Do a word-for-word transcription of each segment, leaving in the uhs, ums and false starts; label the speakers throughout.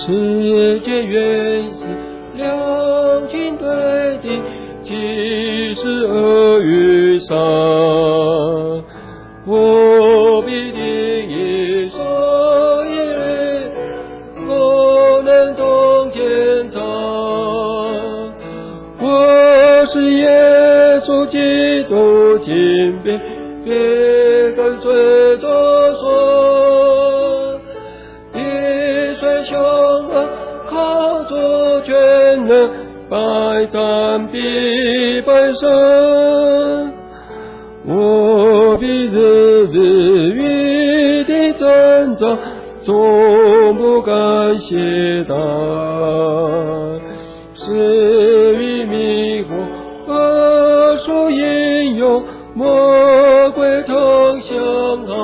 Speaker 1: 世界原是两军对敌，即使恶与善，我必定以所以人，我能从天上。我是耶稣基督，请别别跟随着说，一水凶恶，靠着全能，百战必败胜。我必日日与地征战，从不敢懈怠。是与迷惑，恶树引诱，魔鬼曾相害。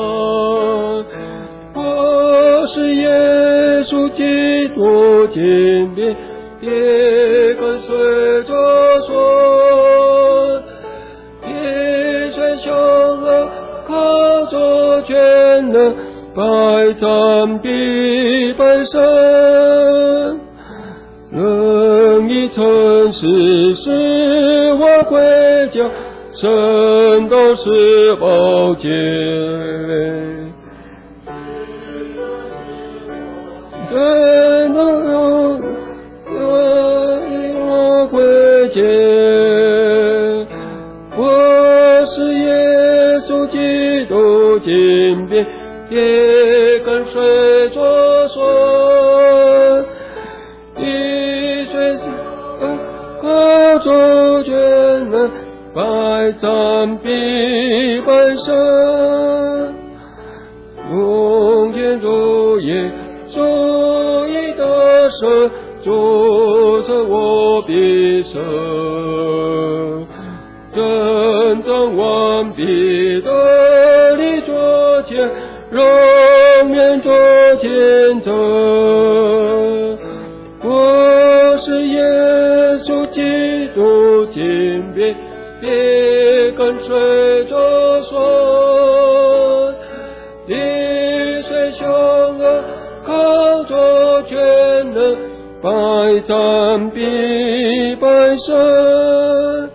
Speaker 1: 我是耶稣基督，请别别跟随着说，一切凶恶，靠着全能，百战必败胜。任意城市使我归家，圣道是宝剑。真的有我归家，我是耶稣基督，请别别跟随着说，一水是靠着全能，百战必败胜。奉天主耶主义的神，主成我必胜，征战完毕的你作前，荣面作见证。我是耶稣基督，请别别跟随着说，地水凶恶，靠着全能，百战必败胜。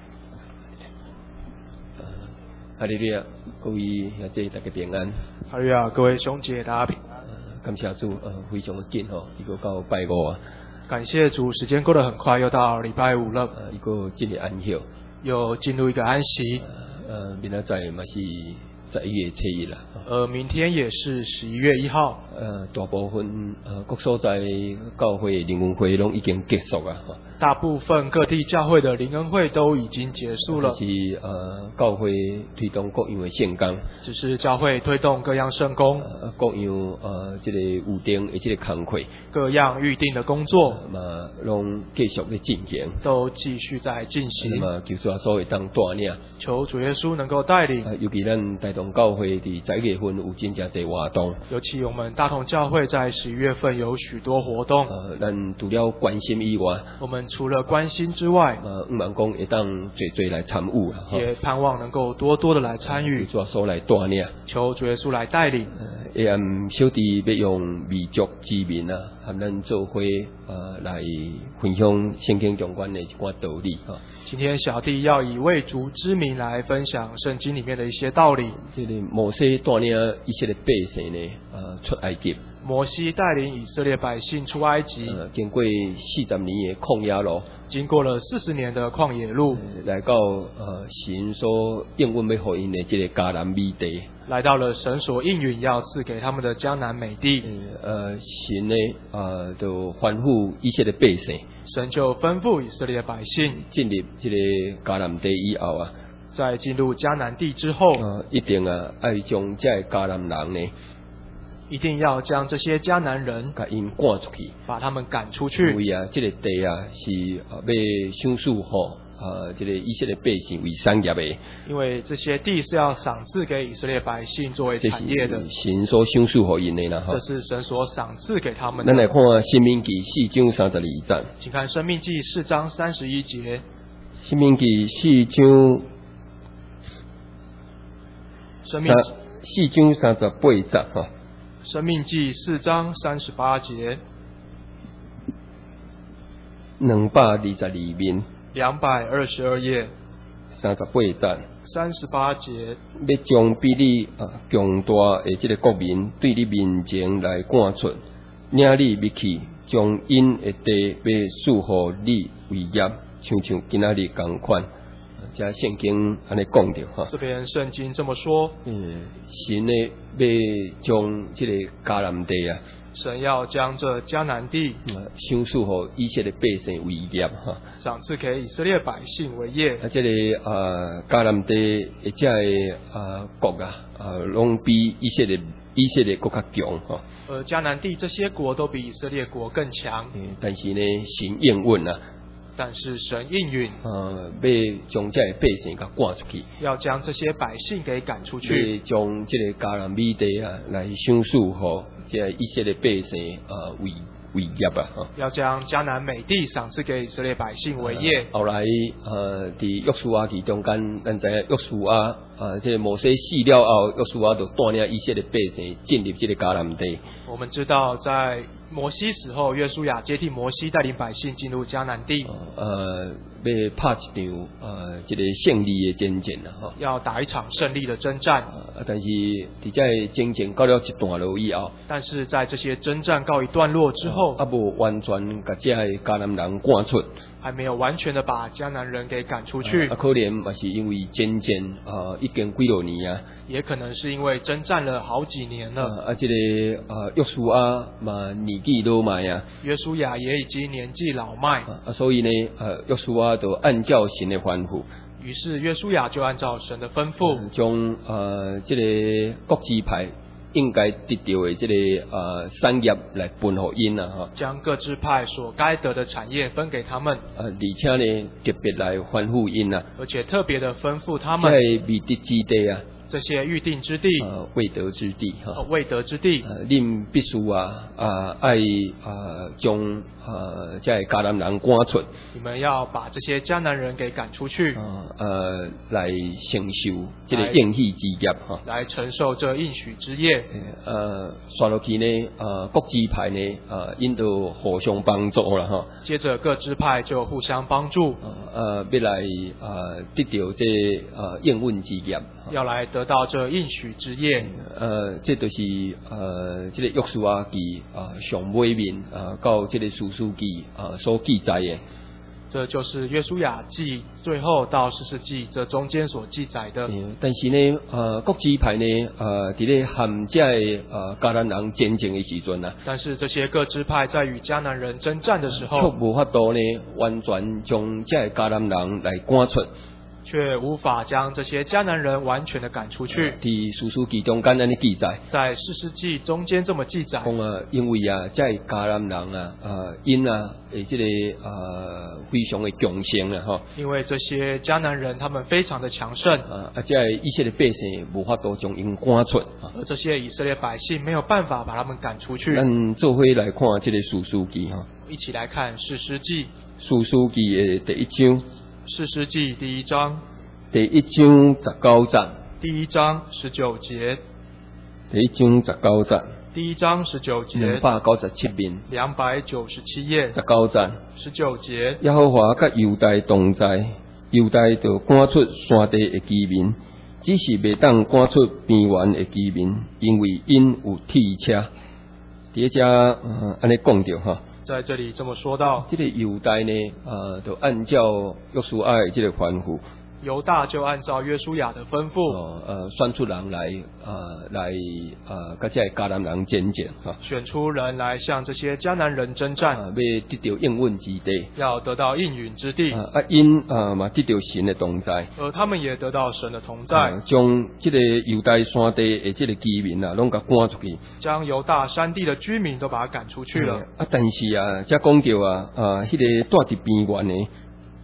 Speaker 1: 哈利路亚，各位兄姐大家平安。
Speaker 2: 哈利路亚，各位兄姐大家平安。
Speaker 1: 感谢主，呃，非常的紧吼，一个到拜五啊。
Speaker 2: 感谢主，时间过得很快，又到礼拜五了。
Speaker 1: 呃，一个进入安息，
Speaker 2: 又进入一个安息。
Speaker 1: 呃，明仔载嘛是十一月七日啦。
Speaker 2: 呃，明天也是十一月一号。
Speaker 1: 呃，大部分呃各所在教会灵恩会拢已经结束啊。
Speaker 2: 大部分各地教会的灵恩会都已经结束了。
Speaker 1: 是呃，教会推动各样的圣工。
Speaker 2: 只是教会推动各样圣工。
Speaker 1: 呃，各样呃，这个预定的这个工课。
Speaker 2: 各样预定的工作。
Speaker 1: 嘛，拢继续在进行。
Speaker 2: 都继续在进行。
Speaker 1: 嘛，求主耶稣会当带领。
Speaker 2: 求主耶稣能够带领。
Speaker 1: 呃，尤其咱台东教会伫十一月份有真正侪活动。
Speaker 2: 尤其我们大同教会在十一月份有许多活动。
Speaker 1: 呃，咱除了关心以外，
Speaker 2: 我们除了关心之外，
Speaker 1: 呃，毋茫讲会当侪侪来参与啊，
Speaker 2: 也盼望能够多多的来参与。
Speaker 1: 求主耶稣来带领。
Speaker 2: 求主耶稣来带领。
Speaker 1: 呃，也嗯，小弟要用民族之民啊，和咱做伙呃来分享圣经相关的一寡道理哈。
Speaker 2: 今天小弟要以为族之名来分享圣经里面的一些道理。
Speaker 1: 这个摩西带领以色列百姓呢，呃，出埃及。
Speaker 2: 摩西带领以色列百姓出埃及，
Speaker 1: 呃，经过四十年的旷野路，
Speaker 2: 经过了四十年的旷野路，
Speaker 1: 呃、来到呃神所应允要给因的这个迦南美地，
Speaker 2: 来到了神所应允要赐给他们的迦南美地。
Speaker 1: 呃，神呢，呃，就吩咐以色列百姓，
Speaker 2: 神就吩咐以色列百姓
Speaker 1: 进入这个迦南地以后啊，
Speaker 2: 在进入迦南地之后，
Speaker 1: 呃，一定啊爱将这迦南人呢。
Speaker 2: 一定要将这些迦南人
Speaker 1: 把因赶出去，
Speaker 2: 把他们赶出去。
Speaker 1: 因为啊，这个地啊是呃要赏赐吼啊，这个以色列百姓为产业的。
Speaker 2: 因为这些地是要赏赐给以色列百姓作为产业的，
Speaker 1: 神所赏赐给因的啦。
Speaker 2: 这是神所赏赐给他们的。
Speaker 1: 咱来看《申命记》四章三十二节，
Speaker 2: 请看《申命记》四章三十一节。
Speaker 1: 《申命记》四章，
Speaker 2: 申命
Speaker 1: 四章三十八节哈。
Speaker 2: 生命记四章三十八节，
Speaker 1: 两百二十二面，
Speaker 2: 两百二十二页，
Speaker 1: 三十八节，
Speaker 2: 三十八节，
Speaker 1: 要将比你啊强大的这个国民对你面前来赶出，领你灭去，将因的地要赐予你为业，像像今仔日同款。这圣经安尼讲着哈。
Speaker 2: 这边圣经这么说，
Speaker 1: 嗯，神呢要将这个迦南地啊，
Speaker 2: 神要将这迦南地
Speaker 1: 赏赐予以色列百姓为业哈，
Speaker 2: 赏赐给以色列百姓为业。
Speaker 1: 啊，这个呃迦南地的这个呃国啊，呃，拢比以色列以色列国较强哈。
Speaker 2: 而迦南地这些国都比以色列国更强。
Speaker 1: 嗯，但是呢，神应允啊。
Speaker 2: 但是神应允，
Speaker 1: 呃，要将这百姓给赶出去，
Speaker 2: 要将这些百姓给赶出去，
Speaker 1: 要将这个迦南美地啊来赏赐予这以色列百姓呃为为业啊，哈，
Speaker 2: 要将迦南美地赏赐给以色列百姓为业。
Speaker 1: 呃、后来呃，伫约书亚记中间，咱知影约书亚啊，这个摩西死了后，约书亚就带领以色列百姓进入这个迦南地。
Speaker 2: 我们知道，在摩西死后，约书亚接替摩西，带领百姓进入迦南地。
Speaker 1: 呃，要拍一场呃，这个胜利的征战啊，哈，
Speaker 2: 要打一场胜利的征战。
Speaker 1: 啊，但是伫这征战到了一段落以后，
Speaker 2: 但是在这些征战告一段落之后，
Speaker 1: 啊，无完全把这迦南人赶出。
Speaker 2: 还没有完全的把迦南人给赶出去，
Speaker 1: 啊，可能也是因为征战啊，已经几多年啊，
Speaker 2: 也可能是因为征战了好几年了。
Speaker 1: 啊，啊这个啊约书亚嘛年纪老迈啊，
Speaker 2: 约书亚也已经年纪老迈，
Speaker 1: 啊，所以呢，呃，约书亚就按照神的吩咐，
Speaker 2: 于是约书亚就按照神的吩咐，
Speaker 1: 将呃这个各支派应该得到的这个呃产业来分给因啊，哈，
Speaker 2: 将各支派所该得的产业分给他们，
Speaker 1: 啊，而且呢特别来吩咐因啊，
Speaker 2: 而且特别的吩咐他们，
Speaker 1: 在未得之地啊，
Speaker 2: 这些预定之地，
Speaker 1: 呃未得之地哈，
Speaker 2: 呃未得之地，
Speaker 1: 呃，恁必须啊啊爱啊将啊这迦南人赶出，
Speaker 2: 你们要把这些迦南人给赶出去，
Speaker 1: 啊呃来承受这个应许之业哈，
Speaker 2: 来承受这应许之业。
Speaker 1: 呃，刷落去呢，呃，各支派呢，呃，因都互相帮助啦哈。
Speaker 2: 接着各支派就互相帮助，
Speaker 1: 呃，要来呃得到这呃应允之业，
Speaker 2: 要来得到这应许之业。
Speaker 1: 呃，这就是呃这个约书亚记啊上尾面啊到这个士师记啊所记载的。
Speaker 2: 这就是约书亚记最后到士师记这中间所记载的。
Speaker 1: 嗯、但是呢，呃，各支派呢，呃，伫咧含这呃迦南人征战的时阵啊，
Speaker 2: 但是这些各支派在与迦南人征战的时候，
Speaker 1: 却无法度呢完全将这迦南人来赶出。
Speaker 2: 却无法将这些迦南人完全的赶出去。
Speaker 1: 伫士师记中间安尼记载，
Speaker 2: 在士师记中间这么记载，
Speaker 1: 讲啊，因为啊，这迦南人啊，呃，因啊，诶，这个呃，非常的强盛啊，吼。
Speaker 2: 因为这些迦南人他们非常的强盛，
Speaker 1: 啊，啊，这以色列百姓无法度将因赶出，
Speaker 2: 而这些以色列百姓没有办法把他们赶出去。
Speaker 1: 咱做伙来看这个士师记哈，
Speaker 2: 一起来看士师记，
Speaker 1: 士师记的第一章。
Speaker 2: 士师记第一章，
Speaker 1: 第一章十九节，
Speaker 2: 第一章十九节，
Speaker 1: 第一章十九节，
Speaker 2: 第一章十九节，
Speaker 1: 两百九十七面，
Speaker 2: 两百九十七页，
Speaker 1: 十九节，
Speaker 2: 十九节。
Speaker 1: 耶和华甲犹大同在，犹大就赶出山地的居民，只是未当赶出边缘的居民，因为因有铁车。伫遮呃安尼讲着哈。
Speaker 2: 在这里这么说到，
Speaker 1: 这个犹大呢，呃，就按照约书亚的这个吩咐，
Speaker 2: 犹大就按照约书亚的吩咐，
Speaker 1: 哦，呃，选出人来，呃，来，呃，甲这迦南人征战哈，
Speaker 2: 选出人来向这些迦南人征战，
Speaker 1: 啊，要得到应允之地，
Speaker 2: 要得到应允之地，
Speaker 1: 啊，因啊嘛得到神的同在，
Speaker 2: 而他们也得到神的同在，
Speaker 1: 啊，将这个犹大山地的这个居民啊，拢甲赶出去，
Speaker 2: 将犹大山地的居民都把他赶出去了。
Speaker 1: 啊，但是啊，才讲到啊，啊，迄个住伫边缘的。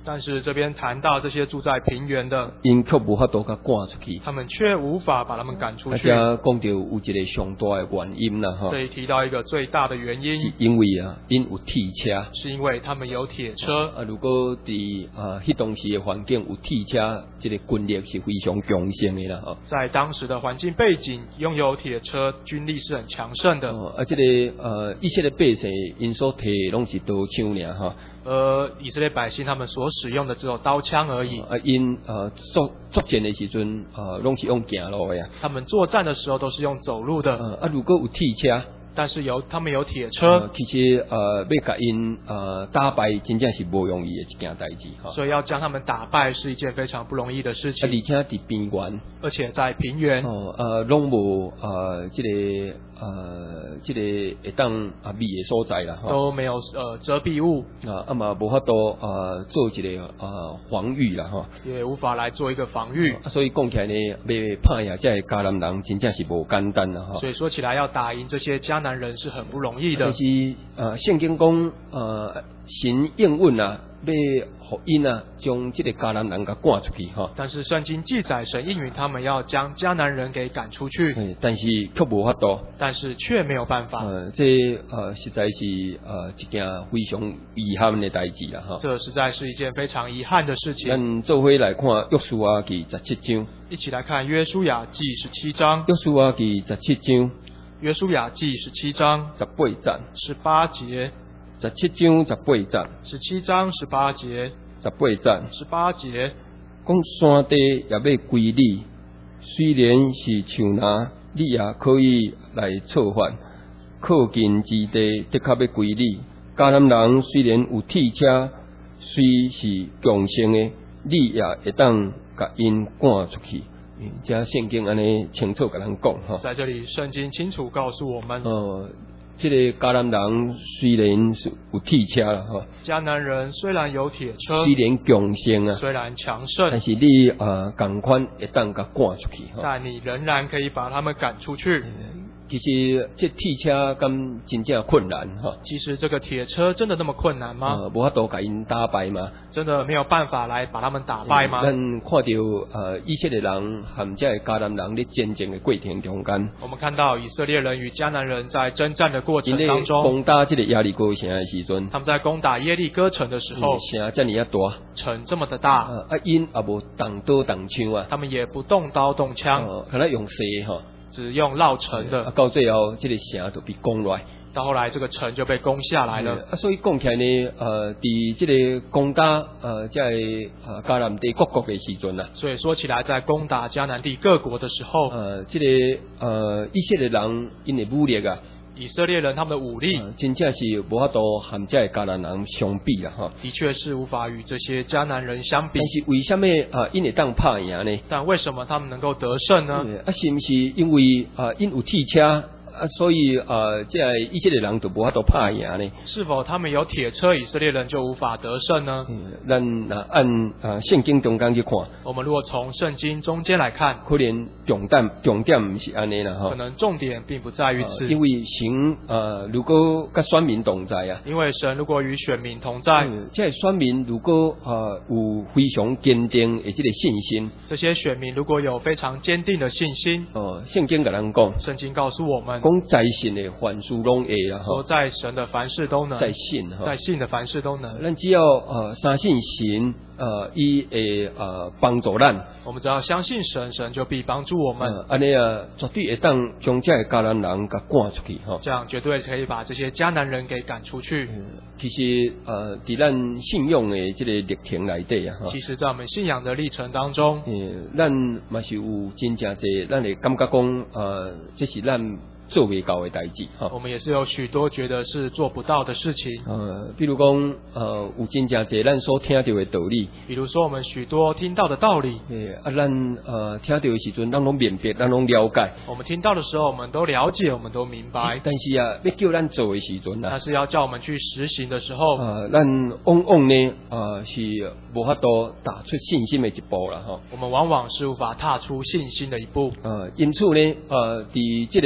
Speaker 2: 但是这边谈到这些住在平原的，
Speaker 1: 因却无法度甲赶出去。
Speaker 2: 他们却无法把他们赶出去。
Speaker 1: 大家讲到有一个上大的原因啦，哈。
Speaker 2: 这里提到一个最大的原因，
Speaker 1: 是因为啊，因有铁车，
Speaker 2: 是因为他们有铁车。
Speaker 1: 啊，如果伫啊迄当时的环境有铁车，这个军力是非常强盛的啦，哈。
Speaker 2: 在当时的环境背景，拥有铁车，军力是很强盛的。
Speaker 1: 哦，啊，这个呃，以色列百姓因所摕拢是刀枪尔，哈。
Speaker 2: 而以色列百姓他们所使用的只有刀枪而已。
Speaker 1: 啊，因呃作作战的时阵，呃，拢是用行路的呀。
Speaker 2: 他们作战的时候都是用走路的。
Speaker 1: 呃，啊，如果有铁车，
Speaker 2: 但是有他们有铁车，
Speaker 1: 呃、其实呃要甲因呃打败，真正是无容易的一件代志哈。
Speaker 2: 所以要将他们打败是一件非常不容易的事情。
Speaker 1: 啊，而且伫边缘，
Speaker 2: 而且在平原，
Speaker 1: 哦呃，拢无呃这个呃这个会当啊密的所在啦，
Speaker 2: 都没有呃遮蔽物
Speaker 1: 啊，啊嘛无法度呃做一个呃防御啦哈，
Speaker 2: 也无法来做一个防御。
Speaker 1: 啊，所以讲起来呢，要打赢这迦南人，真正是无简单啦哈。
Speaker 2: 所以说起来，要打赢这些迦南人是很不容易的。
Speaker 1: 但是呃，圣经讲呃，神应允啊，要互因啊，将这个迦南人甲赶出去哈。
Speaker 2: 但是圣经记载，神应允他们要将迦南人给赶出去，
Speaker 1: 嗯，但是却无法度。
Speaker 2: 但是却没有办法。
Speaker 1: 呃，这呃实在是呃一件非常遗憾的代志啦哈。
Speaker 2: 这实在是一件非常遗憾的事情。
Speaker 1: 咱做伙来看约书亚记十七章。
Speaker 2: 一起来看约书亚记十七章。
Speaker 1: 约书亚记十七章。
Speaker 2: 约书亚记十七章
Speaker 1: 十八节。
Speaker 2: 十八节。
Speaker 1: 十七章十八节。
Speaker 2: 十七章十八节。
Speaker 1: 十八节。
Speaker 2: 十八节。
Speaker 1: 讲山地也要归你，虽然是像那，你也可以来策反。靠近之地的确要归你。迦南人虽然有铁车，虽是强盛的，你也会当甲因赶出去。这圣经安尼清楚甲咱讲哈。
Speaker 2: 在这里，圣经清楚告诉我们。
Speaker 1: 哦，这个迦南人虽然是有铁车啦哈。
Speaker 2: 迦南人虽然有铁车，
Speaker 1: 虽然强盛啊，
Speaker 2: 虽然强盛，
Speaker 1: 但是你呃同款会当甲赶出去哈。
Speaker 2: 但你仍然可以把他们赶出去。
Speaker 1: 其实这铁车咁真正困难哈。
Speaker 2: 其实这个铁车真的那么困难吗？
Speaker 1: 呃，无法度甲因打败吗？
Speaker 2: 真的没有办法来把他们打败吗？
Speaker 1: 咱看到呃以色列人和这迦南人咧战争的过程中间，
Speaker 2: 我们看到以色列人与迦南人在征战的过程当中，
Speaker 1: 攻打这个耶利哥城的时阵，
Speaker 2: 他们在攻打耶利哥城的时候，
Speaker 1: 城这么啊大，
Speaker 2: 城这么的大，
Speaker 1: 啊因也无动刀动枪啊，
Speaker 2: 他们也不动刀动枪，
Speaker 1: 呃，可能用蛇哈。
Speaker 2: 只用绕城的，
Speaker 1: 啊，到最后这个城就被攻落来，
Speaker 2: 到后来这个城就被攻下来了。
Speaker 1: 啊，所以讲起来呢，呃，伫这个攻打呃在呃迦南地各国的时阵啊，
Speaker 2: 所以说起来，在攻打迦南地各国的时候，
Speaker 1: 呃，这个呃以色列人因的武力啊。
Speaker 2: 以色列人他们的武力，
Speaker 1: 呃、真正是无法度和这迦南人相比啦哈。
Speaker 2: 的确是无法与这些迦南人相比。
Speaker 1: 但是为什么啊因会当拍赢呢？
Speaker 2: 但为什么他们能够得胜呢？
Speaker 1: 啊，是不是因为啊因有铁车？啊，所以呃，这以色列人就无法度拍赢呢？
Speaker 2: 是否他们有铁车，以色列人就无法得胜呢？
Speaker 1: 嗯，咱啊按啊圣经中间去看，
Speaker 2: 我们如果从圣经中间来看，
Speaker 1: 可能重点重点不是安尼啦哈。
Speaker 2: 可能重点并不在于此，
Speaker 1: 呃、因为神呃如果跟选民同在啊，
Speaker 2: 因为神如果与选民同在，
Speaker 1: 嗯、这选民如果呃有非常坚定的这个信心，
Speaker 2: 这些选民如果有非常坚定的信心，
Speaker 1: 哦、呃，圣经跟咱讲，
Speaker 2: 圣经告诉我们。
Speaker 1: 讲在信的凡事拢会啦，
Speaker 2: 说在神的凡事都能，
Speaker 1: 在信哈，
Speaker 2: 在信的凡事都能。
Speaker 1: 咱只要呃相信神，呃，伊会呃帮助咱。
Speaker 2: 我们只要相信神，神就必帮助我们。
Speaker 1: 安尼啊，绝对会当将这迦南人给赶出去哈。
Speaker 2: 这样绝对可以把这些迦南人给赶出去。
Speaker 1: 嗯、其实呃，在咱信仰的这个历程内底啊，
Speaker 2: 其实在我们信仰的历程当中，
Speaker 1: 嗯，咱嘛是有真正侪，咱会感觉讲，呃，这是咱做未到的代志哈。
Speaker 2: 我们也是有许多觉得是做不到的事情。
Speaker 1: 呃，比如讲，呃，有真正侪咱所听到的道理。
Speaker 2: 比如说我们许多听到的道理。
Speaker 1: 诶，啊，咱呃听到的时阵，咱拢明白，咱拢了解。
Speaker 2: 我们听到的时候，我们都了解，我们都明白。
Speaker 1: 但是啊，要叫咱做的时阵啊，
Speaker 2: 但是要叫我们去实行的时候，
Speaker 1: 呃，咱往往呢，呃，是无法度踏出信心的一步啦，吼。
Speaker 2: 我们往往是无法踏出信心的一步。
Speaker 1: 呃，因此呢，呃，伫这个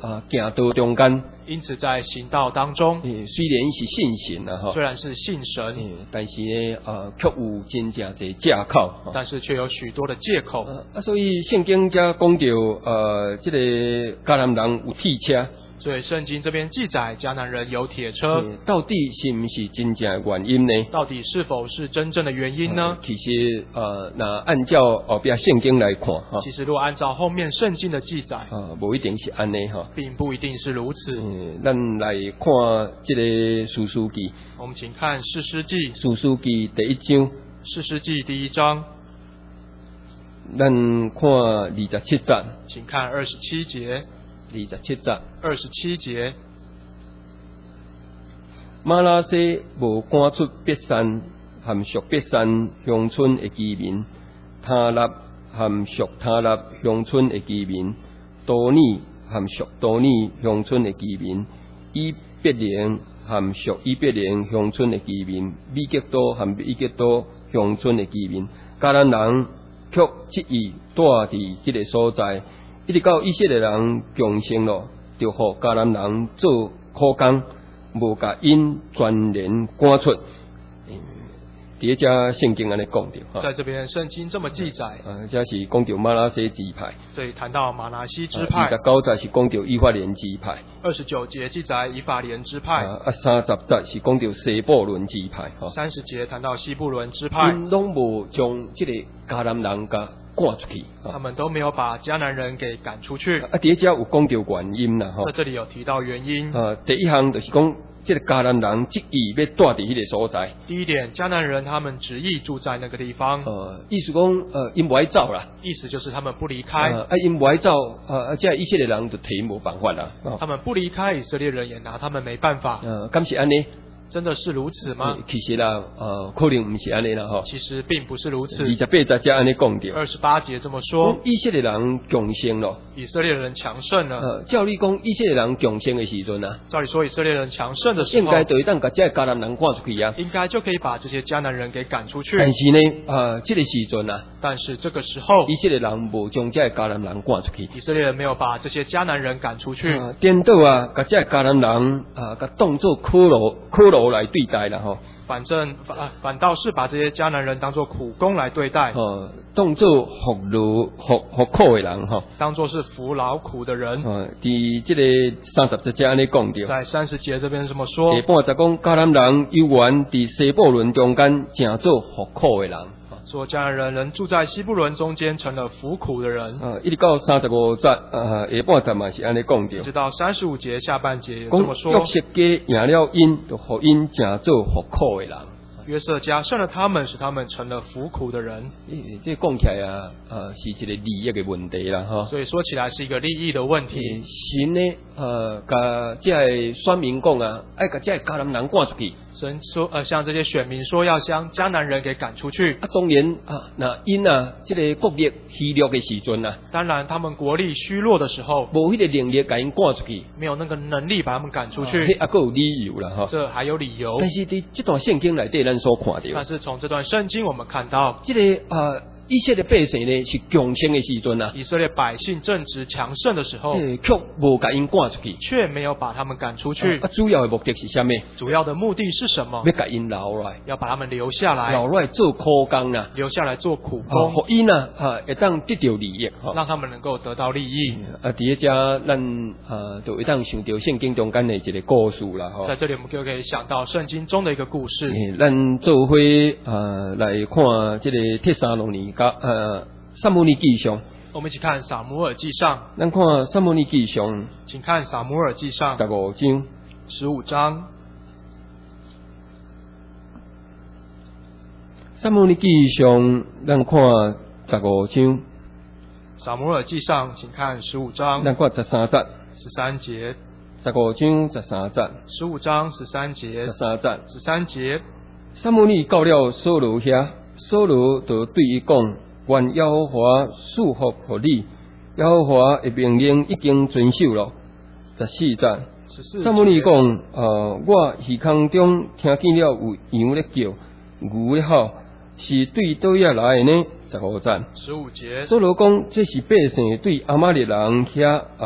Speaker 1: 啊行道中間，
Speaker 2: 因此在行道当中，
Speaker 1: 诶，雖然是信神啊，
Speaker 2: 虽然是信神，
Speaker 1: 诶，但是呢，啊，卻有真正侪借口，
Speaker 2: 但是却有许多的借口。
Speaker 1: 啊，所以聖經才講到，呃，這個迦南人有鐵車。
Speaker 2: 所以聖經這邊記載迦南人有鐵車，
Speaker 1: 到底是唔是真正的原因呢？
Speaker 2: 到底是否是真正的原因呢？
Speaker 1: 呃、其實呃，那按照後邊聖經來看哈，
Speaker 2: 其實如果按照後面聖經的記載，
Speaker 1: 啊，無一定是安尼哈，
Speaker 2: 並不一定是如此。
Speaker 1: 嗯，咱來看這個士師記，
Speaker 2: 我們請看士師記，
Speaker 1: 士師記第一章，
Speaker 2: 士師記第一章，
Speaker 1: 咱看二十七節，
Speaker 2: 請看二十七節。
Speaker 1: 二十七節，
Speaker 2: 二十七節，
Speaker 1: 瑪拿西無趕出別山，含屬別山鄉村的居民；他納含屬他納鄉村的居民；多尼含屬多尼鄉村的居民；以別連含屬以別連鄉村的居民；米吉多含米吉多鄉村的居民。迦南人卻執意住佇這個所在。一直到以色列人強盛了，就互迦南人做苦工，無甲因全然趕出。第一隻聖經安尼講到，
Speaker 2: 在這邊聖經這麼記載，
Speaker 1: 啊，這是講到瑪拿西支派。
Speaker 2: 這裡談到瑪拿西支派。
Speaker 1: 二十九節是講到以法蓮支派。
Speaker 2: 二十九節記載以法蓮支派。
Speaker 1: 啊，三十節是講到西布倫支派。
Speaker 2: 三十節談到西布倫支派。
Speaker 1: 因攏無將這個迦南人甲趕出去，
Speaker 2: 他們都沒有把迦南人給趕出去。
Speaker 1: 啊，第一隻有講到原因啦，
Speaker 2: 在這裡有提到原因。
Speaker 1: 啊，第一項就是講。這個迦南人執意要住佇迄個所在。第
Speaker 2: 一點，迦南人他們執意住在那個地方。
Speaker 1: 呃，意思講，呃，因無愛走啦。意
Speaker 2: 思就是他們不離開。
Speaker 1: 呃、啊，因無愛走，啊，即係以色列人就提無辦法啦。
Speaker 2: 他們不離開，以色列人也拿他們沒辦法。
Speaker 1: 呃，敢是安尼？
Speaker 2: 真的是如此嗎？
Speaker 1: 其實啦，呃，可能唔是安尼啦，吼。
Speaker 2: 其實並不是如此。
Speaker 1: 二十八節才安尼講到。
Speaker 2: 二十八節這麼說。
Speaker 1: 以色列人強盛咯。
Speaker 2: 以色列人強盛了。
Speaker 1: 呃，照理講，以色列人強盛嘅時陣啊，
Speaker 2: 照理說以色列人強盛的時候，
Speaker 1: 應該對當個這迦南人趕出去啊。
Speaker 2: 應該就可以把這些迦南人給趕出去。
Speaker 1: 但是呢，呃，這個時陣啊，
Speaker 2: 但是這個時候，
Speaker 1: 以色列人無將這迦南人趕出去。
Speaker 2: 以色列人沒有把這些迦南人趕出去。
Speaker 1: 顛倒啊，把這迦南人啊，個當作苦勞苦勞來對待啦。
Speaker 2: 反正反反倒是把這些迦南人當作苦工來對待，
Speaker 1: 哦，當作服勞服服苦的人哈，
Speaker 2: 當作是服勞苦的人。
Speaker 1: 哦，第這個三十節這樣講到，
Speaker 2: 在三十節這邊這麼說，
Speaker 1: 下半就講迦南人有緣佇西布倫中間，正做服苦的人。
Speaker 2: 說迦南人人住在西布倫中間，成了服苦的人。
Speaker 1: 啊，一直到三十五節，啊，下半節嘛是安尼講到，
Speaker 2: 直到三十五節下半節也這麼說。
Speaker 1: 約瑟家贏了因，就互因正做服苦的人。
Speaker 2: 約瑟家勝了他們，使他們成了服苦的人。
Speaker 1: 誒，這講起來啊，啊，是一個利益嘅問題啦，哈。所以
Speaker 2: 說起來是一個利益的問題。
Speaker 1: 神呢，呃，甲這個選民講啊，愛甲這個迦南人趕出去。
Speaker 2: 神說，呃，向這些選民說，要將迦南人給趕出去。
Speaker 1: 啊，當然啊，那因啊，這個國力虛弱嘅時陣啊，
Speaker 2: 當然他們國力虛弱的時候，
Speaker 1: 無迄個能力甲因趕出去，
Speaker 2: 沒有那個能力把他們趕出去。
Speaker 1: 啊，還有理由啦，哈。
Speaker 2: 這還有理由。
Speaker 1: 但是佇這段聖經內底，咱所看到，
Speaker 2: 但是從這段聖經我們看到，
Speaker 1: 這個啊。以色列百姓呢是強盛的時陣啊，
Speaker 2: 以色列百姓正值強盛的時候，
Speaker 1: 卻無甲因趕出去，
Speaker 2: 卻沒有把他們趕出去。
Speaker 1: 啊，主要的目的是啥物？
Speaker 2: 主要的目的是什麼？
Speaker 1: 要甲因留來，
Speaker 2: 要把他們留下來，
Speaker 1: 留來做苦工啦，
Speaker 2: 留下來做苦工，
Speaker 1: 互因啊，啊，會當得到利益，
Speaker 2: 讓他們能夠得到利益。
Speaker 1: 啊，第一隻咱啊，就會當想到聖經中間的一個故事啦，吼。
Speaker 2: 在這裡我們就可以想到聖經中的一個故事。
Speaker 1: 咱做伙啊來看這個帖撒羅尼迦呃。撒母耳記上，
Speaker 2: 我們一起看撒母耳記上。
Speaker 1: 咱看撒母耳記上，
Speaker 2: 請看撒母耳記上
Speaker 1: 十五章。
Speaker 2: 十五章。
Speaker 1: 撒母耳記上，咱看十五章。
Speaker 2: 撒母耳記上，請看十五章。
Speaker 1: 咱看十三節。
Speaker 2: 十三節。
Speaker 1: 十五章十三節。
Speaker 2: 十五章十三節。
Speaker 1: 十三節。
Speaker 2: 十三節。
Speaker 1: 撒母耳到了掃羅遐，掃羅就對伊講。願耶和華賜福予你，耶和華的命令已經遵守了。十四節，撒母耳講：呃，我耳孔中聽見了有羊咧叫，牛咧吼，是對倒遐來的呢？十五節，
Speaker 2: 十五節，
Speaker 1: 掃羅講：這是百姓對亞瑪力人遐啊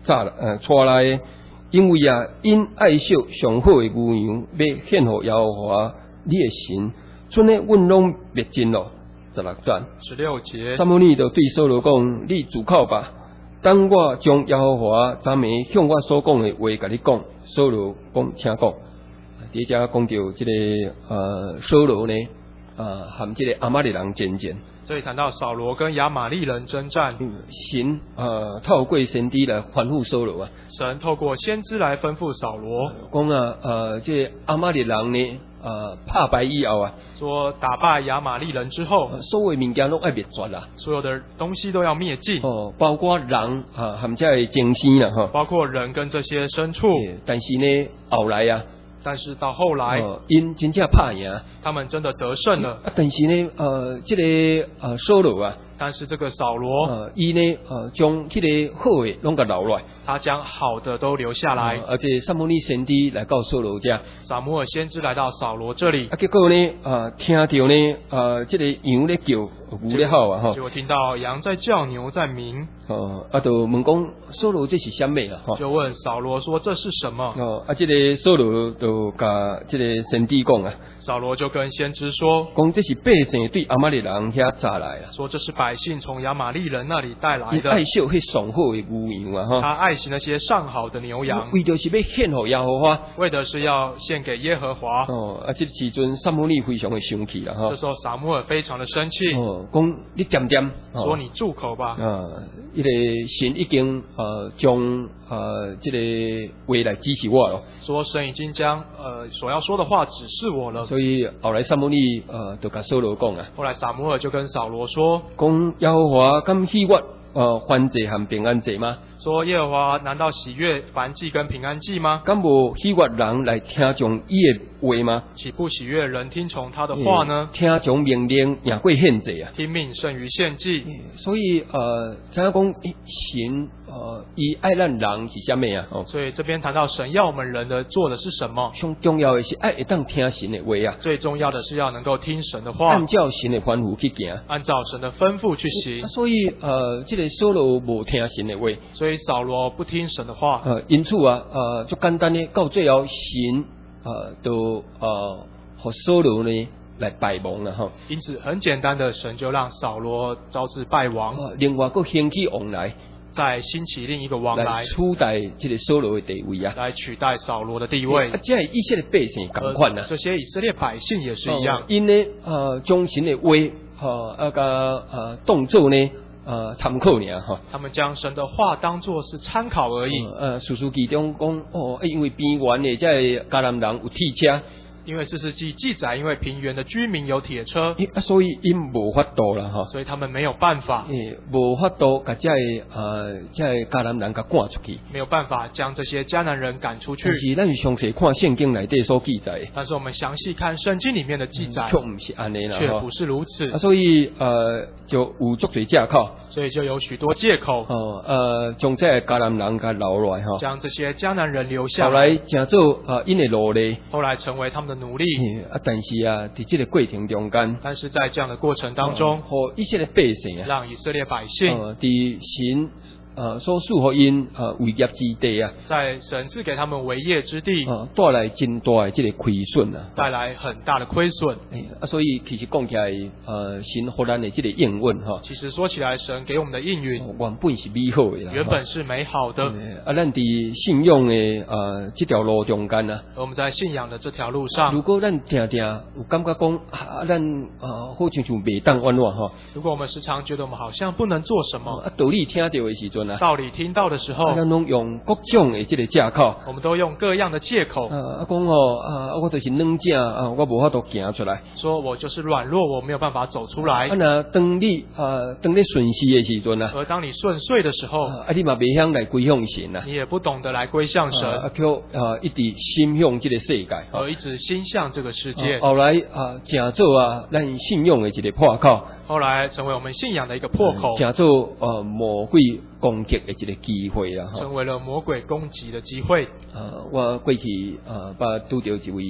Speaker 1: 炸呃带来的，因为啊，因爱惜上好的牛羊，要献互耶和华你的神，剩的阮拢灭尽咯。十六节，
Speaker 2: 十六节，
Speaker 1: 撒母耳就对扫罗讲：你自口吧，等我将耶和华昨暝向我所讲的话甲你讲。扫罗讲，请讲。第一讲讲到这个呃扫罗呢，呃和这个亚玛力人争战。
Speaker 2: 这里谈到扫罗跟亚玛力人征战，
Speaker 1: 神呃透过先知来吩咐扫罗啊，
Speaker 2: 神透过先知来吩咐扫罗，
Speaker 1: 讲啊呃这亚玛力人呢呃打败以后啊，
Speaker 2: 说打败亚玛力人之后，
Speaker 1: 所有物件拢爱灭绝啦，
Speaker 2: 所有的东西都要灭尽，
Speaker 1: 哦，包括人啊和这个精神啦哈，
Speaker 2: 包括人跟这些牲畜。
Speaker 1: 但是呢后来啊。
Speaker 2: 但是到后来，
Speaker 1: 因、呃、真正拍赢，
Speaker 2: 他们真的得胜了。
Speaker 1: 啊，但是呢，呃，这个呃扫罗啊，
Speaker 2: 但是这个扫罗，
Speaker 1: 呃，伊呢，呃，将这个好的拢甲留落来，
Speaker 2: 他将好的都留下来。
Speaker 1: 呃、而且撒母耳先知来到扫罗家，
Speaker 2: 撒母耳先知来到扫罗这里，
Speaker 1: 啊，结果呢，呃，听到呢，呃，这个羊咧叫，牛咧吼啊，吼，
Speaker 2: 结果听到羊在叫，牛在鸣，
Speaker 1: 哦、呃，啊，就问讲扫罗这是什么啦，吼，
Speaker 2: 就问扫罗说这是什么？
Speaker 1: 哦，啊，这个扫罗就甲这个先知讲啊，
Speaker 2: 扫罗就跟先知说，
Speaker 1: 讲这是百姓对亚玛力人遐炸来啊，
Speaker 2: 说这是百姓从亚玛力人那里带来的，
Speaker 1: 爱惜迄上好的牛羊啊，哈，
Speaker 2: 他爱惜那些上好的牛羊，
Speaker 1: 为着是要献给耶和华，
Speaker 2: 为的是要献给耶和华。
Speaker 1: 哦，啊，这时阵撒母耳非常的生气啦，哈，
Speaker 2: 这时候撒母耳非常的生气，
Speaker 1: 哦，讲你点点，
Speaker 2: 说你住口吧，
Speaker 1: 啊，一个神已经呃将呃这个话来指示我了，
Speaker 2: 说神已经将呃所要说的话指示我了，
Speaker 1: 所以后来撒母耳呃就甲扫罗讲啊，
Speaker 2: 后来撒母耳就跟扫罗说，
Speaker 1: 讲耶和华敢喜悦呃燔祭和平安祭吗？
Speaker 2: 说耶和华难道喜悦燔祭跟平安祭吗？
Speaker 1: 敢无喜悦人来听从伊的话吗？
Speaker 2: 岂不喜悦人听从他的话呢？
Speaker 1: 听从命令赢过献祭啊！
Speaker 2: 听命胜于献祭。
Speaker 1: 所以呃，怎样讲神呃，伊爱咱人是啥物啊？哦，
Speaker 2: 所以这边谈到神要我们人的做的是什么？
Speaker 1: 上重要的是爱会当听神的话啊！
Speaker 2: 最重要的是要能够听神的话，
Speaker 1: 按照神的吩咐去行，
Speaker 2: 按照神的吩咐去行。
Speaker 1: 所以呃，这个扫罗无听神的话，
Speaker 2: 所以扫罗不听神的话。
Speaker 1: 呃，因此啊，呃，就简单的到最后神呃，都呃，和扫罗呢来败亡了哈。
Speaker 2: 因此很简单的，神就让扫罗招致败亡。
Speaker 1: 呃、另外，又兴起王来。
Speaker 2: 再兴起另一个王来
Speaker 1: 取代这个扫罗的地位啊，
Speaker 2: 来取代扫罗的地位。
Speaker 1: 啊，这以色列百姓同款啊，
Speaker 2: 这些以色列百姓也是一样。
Speaker 1: 因呢，呃，将神的话，呃，那个呃动作呢，呃，参考呢，哈。
Speaker 2: 他们将神的话当作是参考而已。
Speaker 1: 呃，史书记中讲，哦，因为边缘的这迦南人有铁车。
Speaker 2: 因为四世纪记载，因为平原的居民有铁车，
Speaker 1: 啊，所以因无法度啦，哈，
Speaker 2: 所以他们没有办法，
Speaker 1: 诶，无法度把这呃这迦南人给赶出去，
Speaker 2: 没有办法将这些迦南人赶出去。
Speaker 1: 但是咱详细看圣经内底所记载，
Speaker 2: 但是我们详细看圣经里面的记载，
Speaker 1: 却不是安尼啦，
Speaker 2: 却不是如此。
Speaker 1: 啊，所以呃就有足多借口，
Speaker 2: 所以就有许多借口，
Speaker 1: 哦呃将这迦南人给留落来哈，
Speaker 2: 将这些迦南人留下来，
Speaker 1: 后来成做呃因的奴隶，
Speaker 2: 后来成为他们的奴隶。
Speaker 1: 啊，但是啊，在这个过程中间，
Speaker 2: 但是在这样的过程当中，
Speaker 1: 和以色列百姓啊，
Speaker 2: 让以色列百姓，
Speaker 1: 呃，在神呃所赐予因呃为业之地啊，
Speaker 2: 在神赐给他们为业之地，
Speaker 1: 呃，带来真大的这个亏损啊，
Speaker 2: 带来很大的亏损。
Speaker 1: 啊，所以其实讲起来，呃，神给咱的这个应允哈，
Speaker 2: 其实说起来，神给我们的应允
Speaker 1: 原本是美好的啦，
Speaker 2: 原本是美好的。
Speaker 1: 啊，咱在信仰的呃这条路中间啊，
Speaker 2: 而我们在信仰的这条路上，
Speaker 1: 如果咱定定有感觉讲啊，咱呃好像像袂当弯弯哈，
Speaker 2: 如果我们时常觉得我们好像不能做什么，
Speaker 1: 啊，道理听到的时阵啊，
Speaker 2: 道理听到的时候，
Speaker 1: 咱拢用各种的这个借口，
Speaker 2: 我们都用各样的借口，
Speaker 1: 啊，讲哦啊，我就是软者啊，我无法度行出来，
Speaker 2: 说我就是软弱，我没有办法走出来。
Speaker 1: 啊，那当你啊，当你顺势的时阵啊，
Speaker 2: 而当你顺遂的时候，
Speaker 1: 啊，你嘛袂晓来归向神啊，
Speaker 2: 你也不懂得来归向神，
Speaker 1: 啊，叫啊一直心向这个世界，
Speaker 2: 而一直心向这个世界。
Speaker 1: 后来啊，成做啊，咱信仰的一个破口。
Speaker 2: 后来成为我们信仰的一个破口，
Speaker 1: 成做呃魔鬼攻击的一个机会啦，
Speaker 2: 成为了魔鬼攻击的机会。
Speaker 1: 呃，我过去呃，捌拄到一位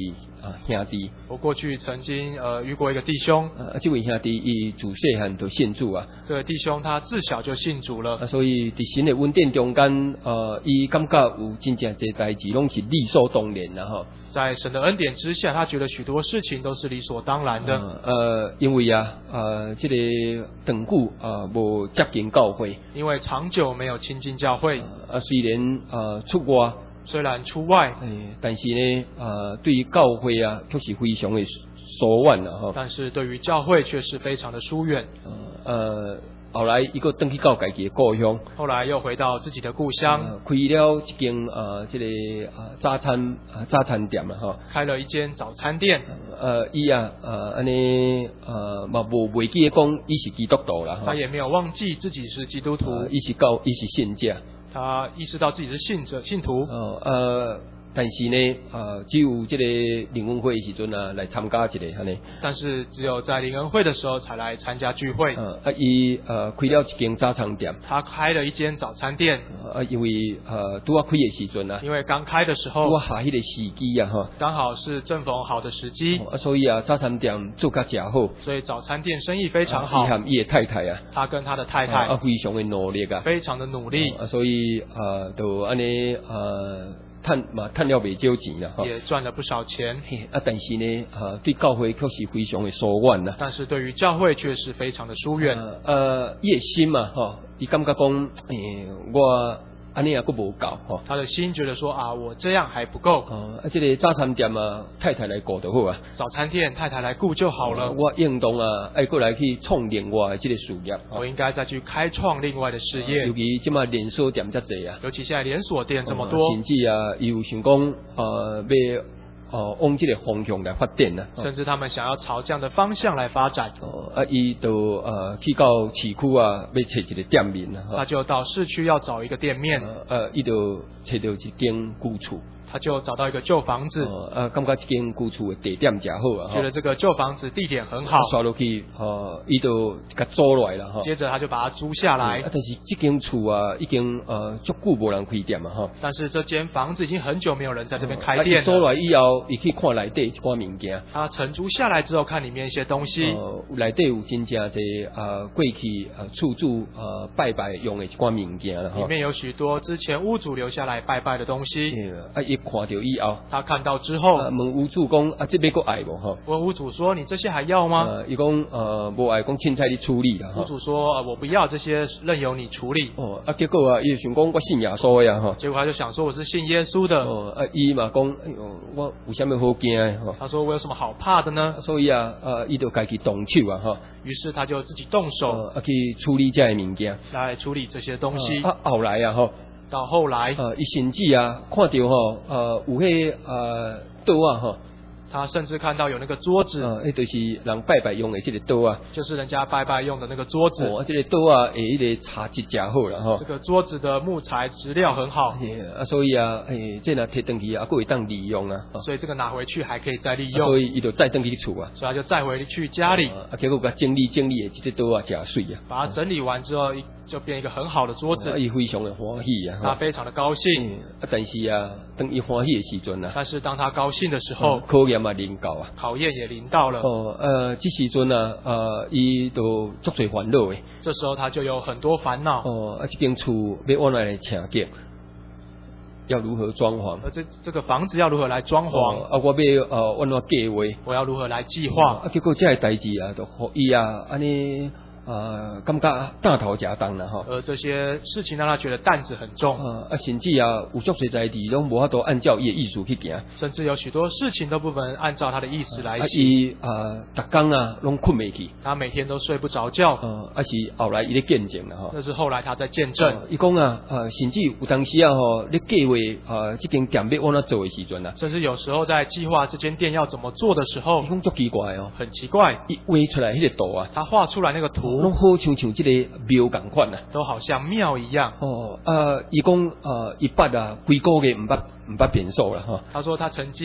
Speaker 1: 啊兄弟。
Speaker 2: 我过去曾经呃遇过一个弟兄，
Speaker 1: 啊，这位兄弟伊自细汉就信主啊。
Speaker 2: 这个弟兄他自小就信主了，
Speaker 1: 啊，所以伫神的恩典中间，呃，伊感觉有真正侪代志拢是理所当然啦吼。
Speaker 2: 在神的恩典之下，他觉得许多事情都是理所当然的。
Speaker 1: 呃，呃因为啊，呃，这个长久啊无接近教会，
Speaker 2: 因为长久没有亲近教会，
Speaker 1: 啊，虽然啊出外，
Speaker 2: 虽然出外，
Speaker 1: 诶，但是呢，啊，对于教会啊，却是非常的疏远啦吼。
Speaker 2: 但是对于教会却是非常的疏远。
Speaker 1: 呃，后来伊个登去到家己的故乡，
Speaker 2: 后来又回到自己的故乡，
Speaker 1: 呃、开了一间呃，这个啊早餐啊早餐店啦吼。
Speaker 2: 开了一间早餐店。
Speaker 1: 呃，伊啊，呃，安尼呃，嘛无袂记得讲伊是基督徒啦吼。
Speaker 2: 他也没有忘记自己是基督徒，
Speaker 1: 伊、呃、是教，伊是信者。
Speaker 2: 他意识到自己是信者信徒。
Speaker 1: 呃呃，但是呢，呃，只有这个灵恩会的时阵啊，来参加一个安尼。
Speaker 2: 但是只有在灵恩会的时候才来参加聚会。
Speaker 1: 呃，啊，伊呃开了一间早餐店。
Speaker 2: 他开了一间早餐店。
Speaker 1: 啊，因为呃拄啊开的时阵啊，
Speaker 2: 因为刚开的时候，
Speaker 1: 拄啊下迄个时机啊哈，
Speaker 2: 刚好是正逢好的时机。
Speaker 1: 啊，所以啊，早餐店做甲诚好。
Speaker 2: 所以早餐店生意非常好。
Speaker 1: 伊和伊的太太啊，
Speaker 2: 他跟他的太太
Speaker 1: 啊非常的努力啊，
Speaker 2: 非常的努力。
Speaker 1: 啊，所以呃，就安尼呃。赚嘛赚了袂少钱啦，
Speaker 2: 也赚了不少钱。
Speaker 1: 啊，但是呢，呃，对教会却是非常的疏远啦。
Speaker 2: 但是对于教会却是非常的疏远。
Speaker 1: 呃，呃伊的心嘛，吼，伊感觉讲，诶、欸，我安尼也佫无够，吼。
Speaker 2: 他的心觉得说啊，我这样还不够。
Speaker 1: 哦，啊，这个早餐店啊，太太来顾就好啊。
Speaker 2: 早餐店太太来顾就好了。
Speaker 1: 哦、我应当啊，爱过来去创另外的这个事业。
Speaker 2: 我应该再去开创另外的事业。
Speaker 1: 呃、尤其即马连锁店遮济啊。
Speaker 2: 尤其现在连锁店这么多。
Speaker 1: 哦、甚至啊，又想讲，呃，要。哦，往这个方向来发展啊，
Speaker 2: 甚至他们想要朝这样的方向来发展。
Speaker 1: 哦，啊，伊就呃去到市区啊，要找一个店面啊，
Speaker 2: 他就到市区要找一个店面。
Speaker 1: 呃，伊就找到一间旧厝。
Speaker 2: 他就找到一个旧房子，
Speaker 1: 哦、啊，感觉这间旧厝的地点真好啊，
Speaker 2: 觉得这个旧房子地点很好，
Speaker 1: 刷落去，哦，伊就甲租落来了哈。
Speaker 2: 接着他就把它租下来。
Speaker 1: 啊，但是这间厝啊，已经呃足久无人开店嘛哈。
Speaker 2: 但是这间房子已经很久没有人在这边开店了。
Speaker 1: 租落来以后，伊去看内底一寡物件。
Speaker 2: 他承租下来之后，看里面一些东西。
Speaker 1: 呃，内底有真正侪呃过去呃厝主呃拜拜用的一寡物件了哈。
Speaker 2: 里面有许多之前屋主留下来拜拜的东西。
Speaker 1: 啊，一看到以后。
Speaker 2: 他看到之后，
Speaker 1: 啊、问屋主讲啊，这边个爱无哈？
Speaker 2: 问屋主说：“你这些还要吗？”
Speaker 1: 呃，伊讲呃，无爱讲凊彩你处理啦。
Speaker 2: 屋主说：“呃，我不要这些，任由你处理。”
Speaker 1: 哦，啊，结果啊，伊想讲我信耶稣呀哈。
Speaker 2: 结果他就想说我是信耶稣的。
Speaker 1: 哦，啊，伊嘛讲，哎呦，我有啥物好惊的哈？
Speaker 2: 他说我有什么好怕的呢？
Speaker 1: 所以啊，呃，伊就家己动手啊哈。
Speaker 2: 于是他就自己动手，
Speaker 1: 呃、啊去处理这些物件，
Speaker 2: 来處理這些東西。
Speaker 1: 啊，後來啊，吼，
Speaker 2: 到後來，
Speaker 1: 呃，伊甚至啊，看到吼，呃，有迄呃桌啊，吼。
Speaker 2: 他甚至看到有那個桌子，
Speaker 1: 呃，迄就是人拜拜用的這個桌啊，
Speaker 2: 就是人家拜拜用的那個桌子。
Speaker 1: 哦，這個桌啊，誒，迄個茶質真好啦，吼。
Speaker 2: 這個桌子的木材質料很好。
Speaker 1: 啊，所以啊，誒，這若摕回去啊，還會當利用啊。
Speaker 2: 所以這個拿回去還可以再利用。
Speaker 1: 啊、所以伊就再回去厝啊。
Speaker 2: 所以他就再回去家裡。
Speaker 1: 啊，結果把整理整理的這個桌啊，真水啊。
Speaker 2: 把它整理完之後，就變一個很好的桌子。
Speaker 1: 伊、啊、非常的歡喜啊。
Speaker 2: 他非常的高興。
Speaker 1: 嗯、啊，但是啊，當伊歡喜的時陣啊。
Speaker 2: 但是當他高興的時候，
Speaker 1: 考驗啊臨到啊。
Speaker 2: 考驗也臨到了。
Speaker 1: 哦，呃，這時陣啊，呃，伊都足多煩惱誒。
Speaker 2: 這時候他就有很多煩惱。
Speaker 1: 哦，啊，這間厝要往哪來請建？要如何裝潢？
Speaker 2: 而這這個房子要如何來裝潢？
Speaker 1: 哦、啊，我要呃，往哪計劃？
Speaker 2: 我要如何來計劃？
Speaker 1: 啊，結果這個代志啊，就互伊啊，安尼。呃，感覺擔頭食重啦吼。
Speaker 2: 而這些事情讓他覺得擔子很重。
Speaker 1: 呃、啊，甚至啊，有足儕代志攏無法度按照伊的意思去行。
Speaker 2: 甚至有許多事情都不能按照他的意思來行。
Speaker 1: 啊，伊啊，逐工啊，攏困袂去。
Speaker 2: 他每天都睡不着覺。
Speaker 1: 呃，啊是後來伊咧見證啦吼。
Speaker 2: 那是後來他在見證。
Speaker 1: 伊講啊，呃，甚至有當時啊吼，咧計劃啊，這間店要往哪做的時陣啊。
Speaker 2: 甚至有時候在計劃這間店要怎麼做的時候，
Speaker 1: 伊講足奇怪哦。
Speaker 2: 很奇怪。
Speaker 1: 伊畫出來迄個圖啊，
Speaker 2: 他畫出來那個圖，
Speaker 1: 攏好像像。這個廟咁款啊，
Speaker 2: 都好像廟一樣。
Speaker 1: 哦，啊，伊講，呃，一捌啊，幾個月唔捌唔捌變數啦，哈。
Speaker 2: 他說他曾經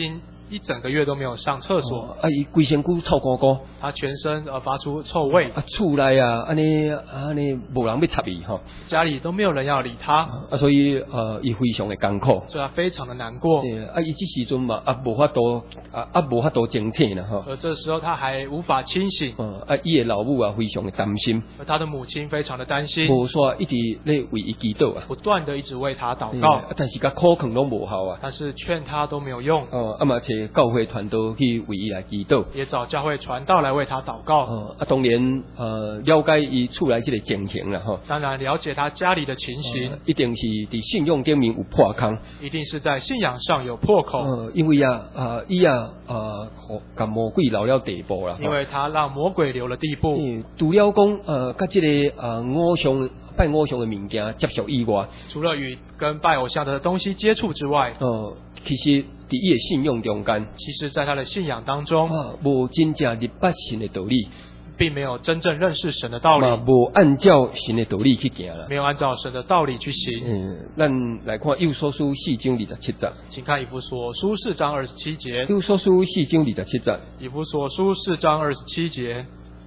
Speaker 2: 一整个月都没有上厕所，
Speaker 1: 哦、啊，伊规身躯臭咕咕，
Speaker 2: 他全身呃发出臭味，
Speaker 1: 啊，厝内啊，安尼安尼无人要插伊吼，
Speaker 2: 家里都没有人要理他，
Speaker 1: 啊，所以呃，伊非常的艰苦，
Speaker 2: 所以他非常的难过。
Speaker 1: 对啊，伊这时阵嘛，啊，无法度啊啊，无法度清醒啦吼。
Speaker 2: 而这时候他还无法清醒，
Speaker 1: 哦，啊，伊的老母啊，非常的担心，
Speaker 2: 而他的母亲非常的担心，
Speaker 1: 无煞一直咧为伊祈祷啊，
Speaker 2: 不断的一直为他祷告，
Speaker 1: 啊，但是甲苦劝拢无效啊。
Speaker 2: 但是劝他都没有用。
Speaker 1: 哦，啊嘛，找教会传道去为伊来祈祷。
Speaker 2: 也找教会传道来为他祷告。
Speaker 1: 哦，啊，当然，呃，了解伊厝内即个情形啦，吼。
Speaker 2: 当然了解他家里的情形，
Speaker 1: 呃、一定是伫信用顶面有破空，
Speaker 2: 一定是在信仰上有破口。
Speaker 1: 呃，因为啊，啊，伊啊，啊，甲魔鬼留了地步啦。
Speaker 2: 因为他让魔鬼留了地步。
Speaker 1: 嗯，除了讲，呃，甲即、這個呃偶像拜偶像的物件接觸以外，
Speaker 2: 除了與跟拜偶像的東西接觸之外，
Speaker 1: 哦、呃，其實伫伊的信用中間，
Speaker 2: 其實在他的信仰當中，
Speaker 1: 啊，無真正入捌神的道理，
Speaker 2: 並沒有真正認識神的道理，
Speaker 1: 無按照神的道理去行啦，
Speaker 2: 沒有按照神的道理去行。
Speaker 1: 嗯，咱來看以弗所書四章二十七節，
Speaker 2: 請看以弗所書四章二十七節。
Speaker 1: 以弗所書四章二十七節，
Speaker 2: 以弗所書四章二十七節。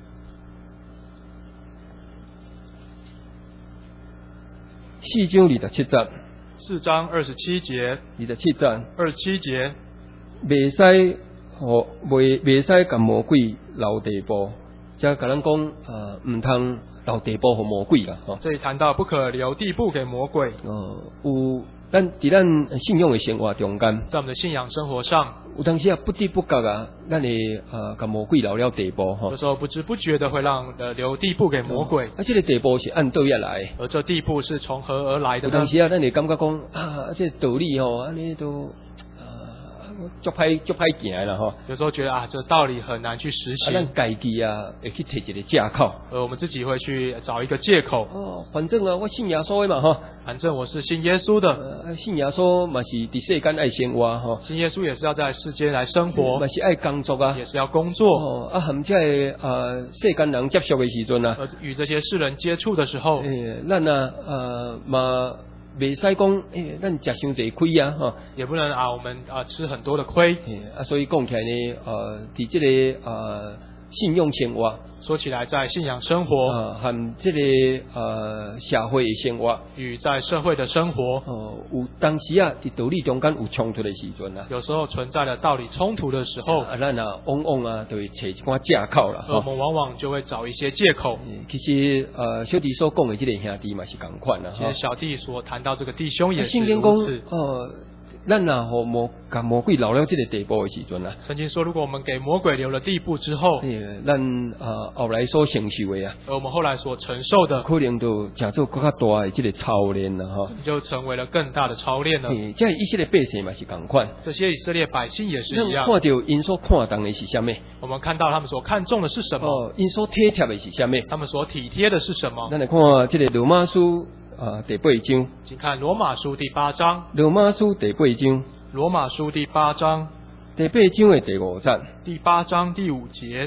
Speaker 1: 四章二十七節，
Speaker 2: 四章二十七節，
Speaker 1: 二十七節，
Speaker 2: 二十七節，
Speaker 1: 袂使互袂袂使甲魔鬼留地步，即係甲咱講，呃，毋通留地步互魔鬼啦，吼。
Speaker 2: 這裡談到不可留地步給魔鬼。
Speaker 1: 哦，有咱伫咱信仰嘅生活中間，
Speaker 2: 在我們的信仰生活上，
Speaker 1: 有當時啊不知不覺啊，咱會呃甲魔鬼留了地步，吼。
Speaker 2: 有時候不知不覺的會讓呃留地步給魔鬼。
Speaker 1: 啊，這個地步是按倒一來，
Speaker 2: 而這地步是從何而來的呢？
Speaker 1: 有當時啊，咱會感覺講啊，這個道理吼，安尼都。足歹足歹行啦吼，
Speaker 2: 有時候覺得啊，這道理很難去實行。
Speaker 1: 啊，咱家己啊，會去摕一個借口。
Speaker 2: 而我們自己會去找一個借口。
Speaker 1: 哦，反正啊，我信耶穌的嘛吼。
Speaker 2: 反正我是信耶穌的。
Speaker 1: 呃、信耶穌嘛是佇世間愛生活吼。
Speaker 2: 信耶穌也是要在世間來生活。
Speaker 1: 嘛是愛工作啊。
Speaker 2: 也是要工作。
Speaker 1: 哦，啊，含這個呃世間人接觸的時陣啊。
Speaker 2: 而與這些世人接觸的時候。
Speaker 1: 誒、欸，咱啊呃嘛。袂使講，誒，咱食傷濟虧啊，吼，
Speaker 2: 也不能啊，我們啊吃很多的虧，
Speaker 1: 啊，所以講起來呢，呃，佇這個呃信用生活，
Speaker 2: 說起來在信仰生活，
Speaker 1: 啊，和這個呃社會的生活，
Speaker 2: 與在社會的生活，
Speaker 1: 哦，有當時啊，佇道理中間有衝突的時陣啊，
Speaker 2: 有時候存在了道理衝突的時候，
Speaker 1: 啊，咱啊，往往啊，就會找一寡借口啦，
Speaker 2: 我們往往就會找一些借口。
Speaker 1: 其實，呃，小弟所講的這個兄弟嘛是同款啦，
Speaker 2: 其實小弟所談到這個弟兄也是如此。
Speaker 1: 哦。咱若互魔甲魔鬼留了這個地步的時陣啊，
Speaker 2: 曾經說，如果我們給魔鬼留了地步之後，
Speaker 1: 咱啊後來所承受的啊，
Speaker 2: 而我們後來所承受的，
Speaker 1: 可能就成做更加大的這個操練啦，哈，
Speaker 2: 就成為了更大的操練了。
Speaker 1: 即係以色列百姓嘛是同款，
Speaker 2: 這些以色列百姓也是一樣。
Speaker 1: 看到因所看重的是什麼？
Speaker 2: 我們看到他們所看重的是什麼？
Speaker 1: 哦，因所體貼的是什麼？
Speaker 2: 他們所體貼的是什麼？
Speaker 1: 咱來看這個羅馬書啊第八章，
Speaker 2: 請看羅馬書第八章。
Speaker 1: 羅馬書第八章。
Speaker 2: 羅馬書第八章，
Speaker 1: 第八章的第五節。
Speaker 2: 第八章第五節。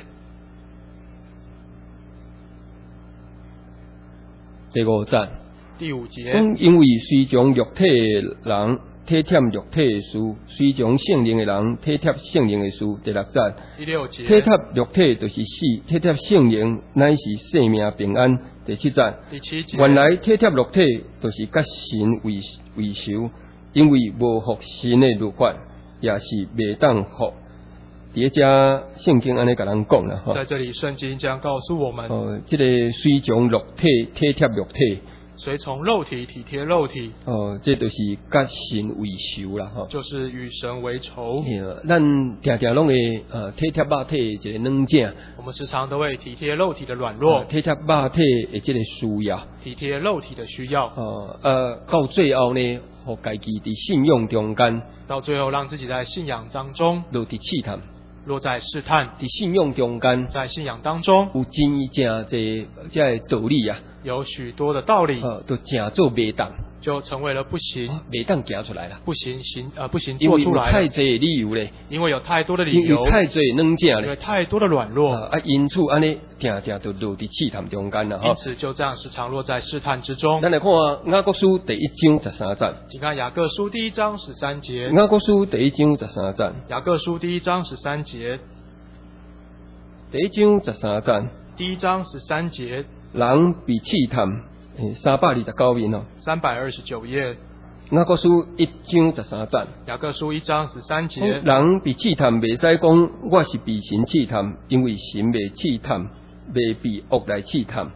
Speaker 1: 第五節。
Speaker 2: 第五節。
Speaker 1: 因為隨從肉體的人體貼肉體的事，隨從聖靈的人體貼聖靈的事。第六節。
Speaker 2: 第六節。
Speaker 1: 體貼肉體就是死，體貼聖靈乃是生命平安。第七節。
Speaker 2: 第七節。
Speaker 1: 原來體貼肉體就是甲神為為仇。因為無服神的律法，也是未當服。第家聖經安尼甲咱講啦，
Speaker 2: 在這裡聖經將告訴我們，
Speaker 1: 哦，這個隨從肉體體貼肉體，
Speaker 2: 隨從肉體體貼肉體，
Speaker 1: 哦，這就是甲神為仇啦，哈，就是與神為仇。咱常常攏會呃體貼肉體一個軟件，我們時常都會體貼肉體的軟弱，體貼肉體的這個需要，體貼肉體的需要。哦，呃，到最後呢，互家己佇信仰中間，到最後讓自己在信仰當中落佇試探，落在試探，佇信仰中間，在信仰當中有真正這這道理啊，有許多的道理，呃，都正做袂當。
Speaker 2: 就成为了不行，
Speaker 1: 袂当行出来啦。
Speaker 2: 不行行呃不行
Speaker 1: 因为有
Speaker 2: 做出来了，
Speaker 1: 太侪的理由咧，
Speaker 2: 因为有太多的理
Speaker 1: 因为
Speaker 2: 由，
Speaker 1: 太侪的软件
Speaker 2: 因为
Speaker 1: 咧，
Speaker 2: 太多的软弱，
Speaker 1: 啊，因此安尼定定就落伫试探中间啦
Speaker 2: 因
Speaker 1: 吼。
Speaker 2: 此就这样时常落在试探之中。
Speaker 1: 咱来看雅各书第一章十三节，
Speaker 2: 请看雅各书第一章十三节，
Speaker 1: 雅各书第一章十三节，
Speaker 2: 雅各书第一章十三节，
Speaker 1: 第一章十三节，
Speaker 2: 第一章十三节，
Speaker 1: 人被试探，诶，三百二十九面哦。
Speaker 2: 三百二十九页，
Speaker 1: 雅各书一章十三节。
Speaker 2: 雅各书一章十三节，
Speaker 1: 人被试探，袂使讲我是被神试探，因为神袂试探，袂被恶来试探。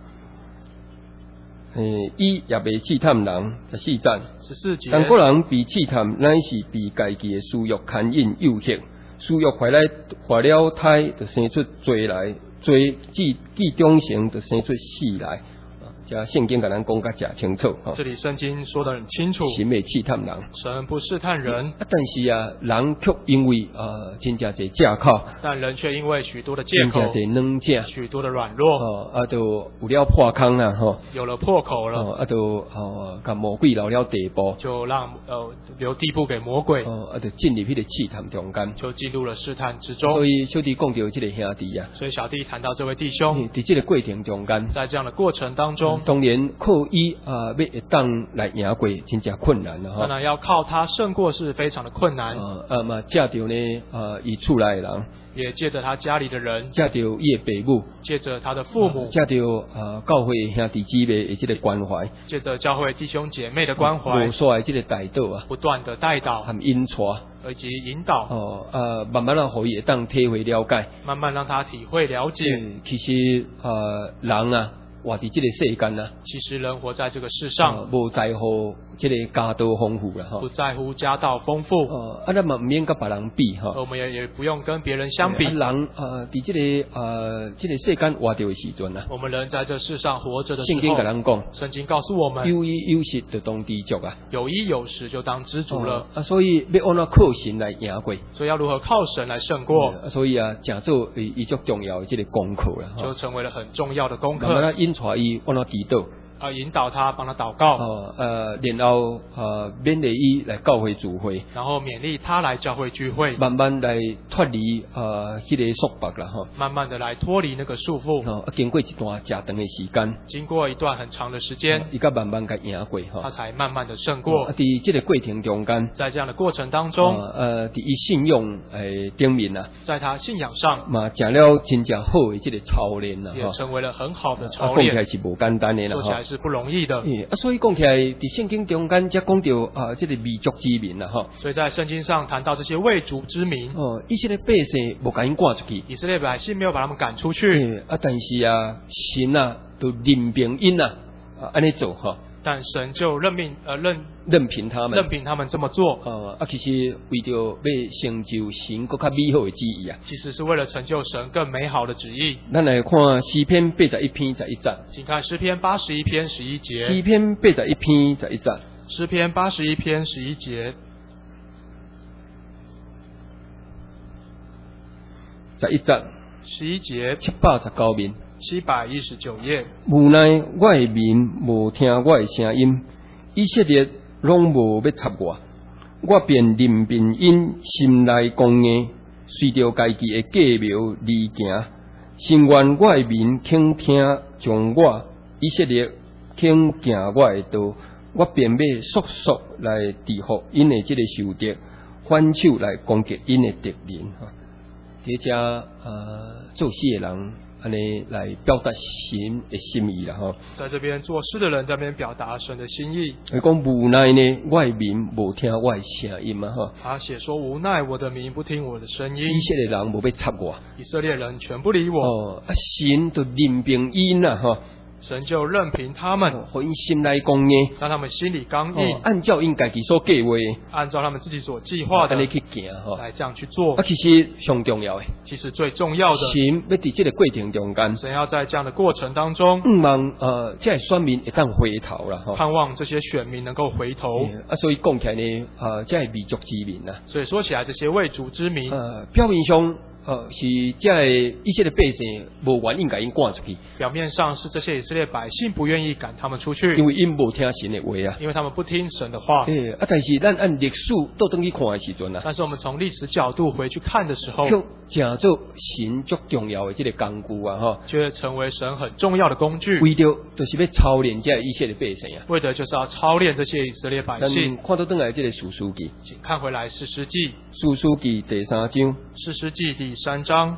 Speaker 1: 诶，伊也袂试探人，十四节。
Speaker 2: 十四节，
Speaker 1: 但个人被试探，乃是被家己的私欲牵引诱惑，私欲怀来怀了胎，就生出罪来，罪既既忠诚，就生出死来。这圣经甲咱讲甲真清楚吼。
Speaker 2: 这里圣经说得很清楚，
Speaker 1: 神袂试探人，
Speaker 2: 神不试探人，
Speaker 1: 啊，但是啊，人却因为啊，真正侪借口，
Speaker 2: 但人却因为许多的借
Speaker 1: 真
Speaker 2: 口，
Speaker 1: 正侪软件，
Speaker 2: 许多的软弱，
Speaker 1: 哦，啊，就有了破坑啦，吼，
Speaker 2: 有了破口了，
Speaker 1: 哦，啊，就哦，甲魔鬼留了地步，
Speaker 2: 就让呃留地步给魔鬼，
Speaker 1: 哦，啊，就进入迄个试探中间，
Speaker 2: 就进入了试探之中。
Speaker 1: 所以小弟讲到这个兄弟啊，
Speaker 2: 所以小弟谈到这位弟兄，
Speaker 1: 伫这个过程中间，
Speaker 2: 在这样的过程当中，
Speaker 1: 当然靠伊啊，要会当来赢过，真正困难啦，吼。
Speaker 2: 当然要靠他胜过是非常的困难，
Speaker 1: 啊啊嘛，借着呢啊，伊厝内的人，
Speaker 2: 也借着他家里的人，
Speaker 1: 借着伊的父母，
Speaker 2: 借着他的父母，
Speaker 1: 借着啊教会兄弟姊妹的这个关怀，
Speaker 2: 借着教会弟兄姐妹的关怀
Speaker 1: 无，所的这个带导啊，
Speaker 2: 不断的带导
Speaker 1: 含引带
Speaker 2: 以及引导，
Speaker 1: 哦啊，慢慢啊，互伊会当体会了解。
Speaker 2: 慢慢让他体会了解，
Speaker 1: 嗯其实啊，人啊，活伫这个世间啊，
Speaker 2: 其实人活在这个世
Speaker 1: 啊
Speaker 2: 上，
Speaker 1: 无在乎这个家道丰富啦，吼
Speaker 2: 不。在乎家道丰富，
Speaker 1: 哦，啊，咱嘛毋免甲别人比吼。
Speaker 2: 我们也也不用跟别人相比
Speaker 1: 啊，人啊，伫这个啊，这个世间活着的时阵啊，
Speaker 2: 我们人在这世上活着的时
Speaker 1: 圣经甲
Speaker 2: 候，
Speaker 1: 咱讲，
Speaker 2: 圣经告诉我们，
Speaker 1: 有衣有食就当知足啊。
Speaker 2: 有衣有食就当知足了，
Speaker 1: 啊，所以要按怎靠神来赢过。
Speaker 2: 所以要如何靠神来胜过，
Speaker 1: 啊所以啊，诚做伊伊足重要的这个功课啦。吼
Speaker 2: 就成为了很重要的功课，
Speaker 1: 慢慢啊引带伊按怎祈祷。
Speaker 2: 啊，引导他，帮他祷告，
Speaker 1: 哦，呃，然后呃，勉励伊来教会聚会，
Speaker 2: 然后勉励他来教会聚会，
Speaker 1: 慢慢来脱离呃迄、那个束缚啦吼。
Speaker 2: 慢慢的来脱离那个束缚。
Speaker 1: 哦，啊，经过一段真长的时间，
Speaker 2: 经过一段很长的时间，
Speaker 1: 伊甲慢慢甲赢过吼。
Speaker 2: 他才慢慢的胜
Speaker 1: 啊，
Speaker 2: 过。
Speaker 1: 伫这个过程中间，
Speaker 2: 在这样的过程当中，
Speaker 1: 哦呃，伫伊信用诶顶面啊，
Speaker 2: 在他信仰上
Speaker 1: 嘛食了真正好的这个操练啦吼。
Speaker 2: 也成为了很好的
Speaker 1: 啊，
Speaker 2: 操
Speaker 1: 讲起来
Speaker 2: 练，
Speaker 1: 是无简单的啦吼
Speaker 2: 做起来。是不容易的。
Speaker 1: 啊，所以讲起来，伫圣经中间则讲到啊，这个未族之民啦吼。
Speaker 2: 所以在圣经上谈到这些未族之民，
Speaker 1: 哦，以色列百姓无甲因赶出去。
Speaker 2: 以色列百姓没有把他们赶出去，
Speaker 1: 欸啊，但是啊，神啊，都任凭因啊，啊，安尼做吼，
Speaker 2: 但神就任命呃任
Speaker 1: 任凭他们。
Speaker 2: 任凭他们这么做，
Speaker 1: 呃啊，其实为着要成就神更较美好的旨意啊。
Speaker 2: 其实是为了成就神更美好的旨意。
Speaker 1: 咱来看诗篇八十一篇十一节。
Speaker 2: 请看诗篇八十一篇十一节，
Speaker 1: 诗篇八十一篇十一节。
Speaker 2: 诗篇八十一篇十一节，
Speaker 1: 十一节，
Speaker 2: 十一节，
Speaker 1: 七百十九面。
Speaker 2: 七百一十九页。
Speaker 1: 无奈我的民无听我的声音，以色列拢无要插我，我便任凭因心内公硬，随着家己的计谋而行。心愿我的民肯听从我，以色列肯行我的道，我便要速速来治服因的这个仇敌，反手来攻击因的敌人。哈，这只呃做事的人。安尼来表达神的心意啦吼，
Speaker 2: 在这边做事的人在那边表达神的心意。
Speaker 1: 伊讲无奈呢，我的民无听我的声音嘛吼。
Speaker 2: 他写说无奈我的民不听我的声音，
Speaker 1: 以色列人无要插我，
Speaker 2: 以色列人全不理我，
Speaker 1: 哦，啊神就任凭因啦吼，
Speaker 2: 神就任凭他们，
Speaker 1: 互因心内讲呢，
Speaker 2: 让他们心里刚
Speaker 1: 哦
Speaker 2: 硬，
Speaker 1: 按照因家己所计划，
Speaker 2: 按照他们自己所计划的
Speaker 1: 安尼去行吼。
Speaker 2: 来这样去做
Speaker 1: 啊，。其实上重要的，
Speaker 2: 其实最重要的，
Speaker 1: 神要伫这个过程中间，
Speaker 2: 神要在这样的过程当中，
Speaker 1: 毋望呃，这选民会当回头啦吼。
Speaker 2: 盼望这些选民能够回头。
Speaker 1: 啊，所以讲起来呢，啊，这是民族之民呐。
Speaker 2: 所以说起来，这些未族之民，
Speaker 1: 呃，表面上呃，是这个以色列百姓无愿意甲因赶出去，
Speaker 2: 表面上是这些以色列百姓不愿意赶他们出去，
Speaker 1: 因为因无听神的话啊。
Speaker 2: 因为他们不听神的话。
Speaker 1: 诶、啊，但是咱按历史倒转去看的时阵啊，
Speaker 2: 但是我们从历史角度回去看的时候，
Speaker 1: 就真做神足重要的这个工具啊，吼，
Speaker 2: 却成为神很重要的工具，
Speaker 1: 为着就是要操练这以色列百姓啊。
Speaker 2: 为的就是要操练这些以色列百姓。
Speaker 1: 看到转来这个士师记，
Speaker 2: 请看回来士师记，
Speaker 1: 士师记第三章，
Speaker 2: 士师记第三章，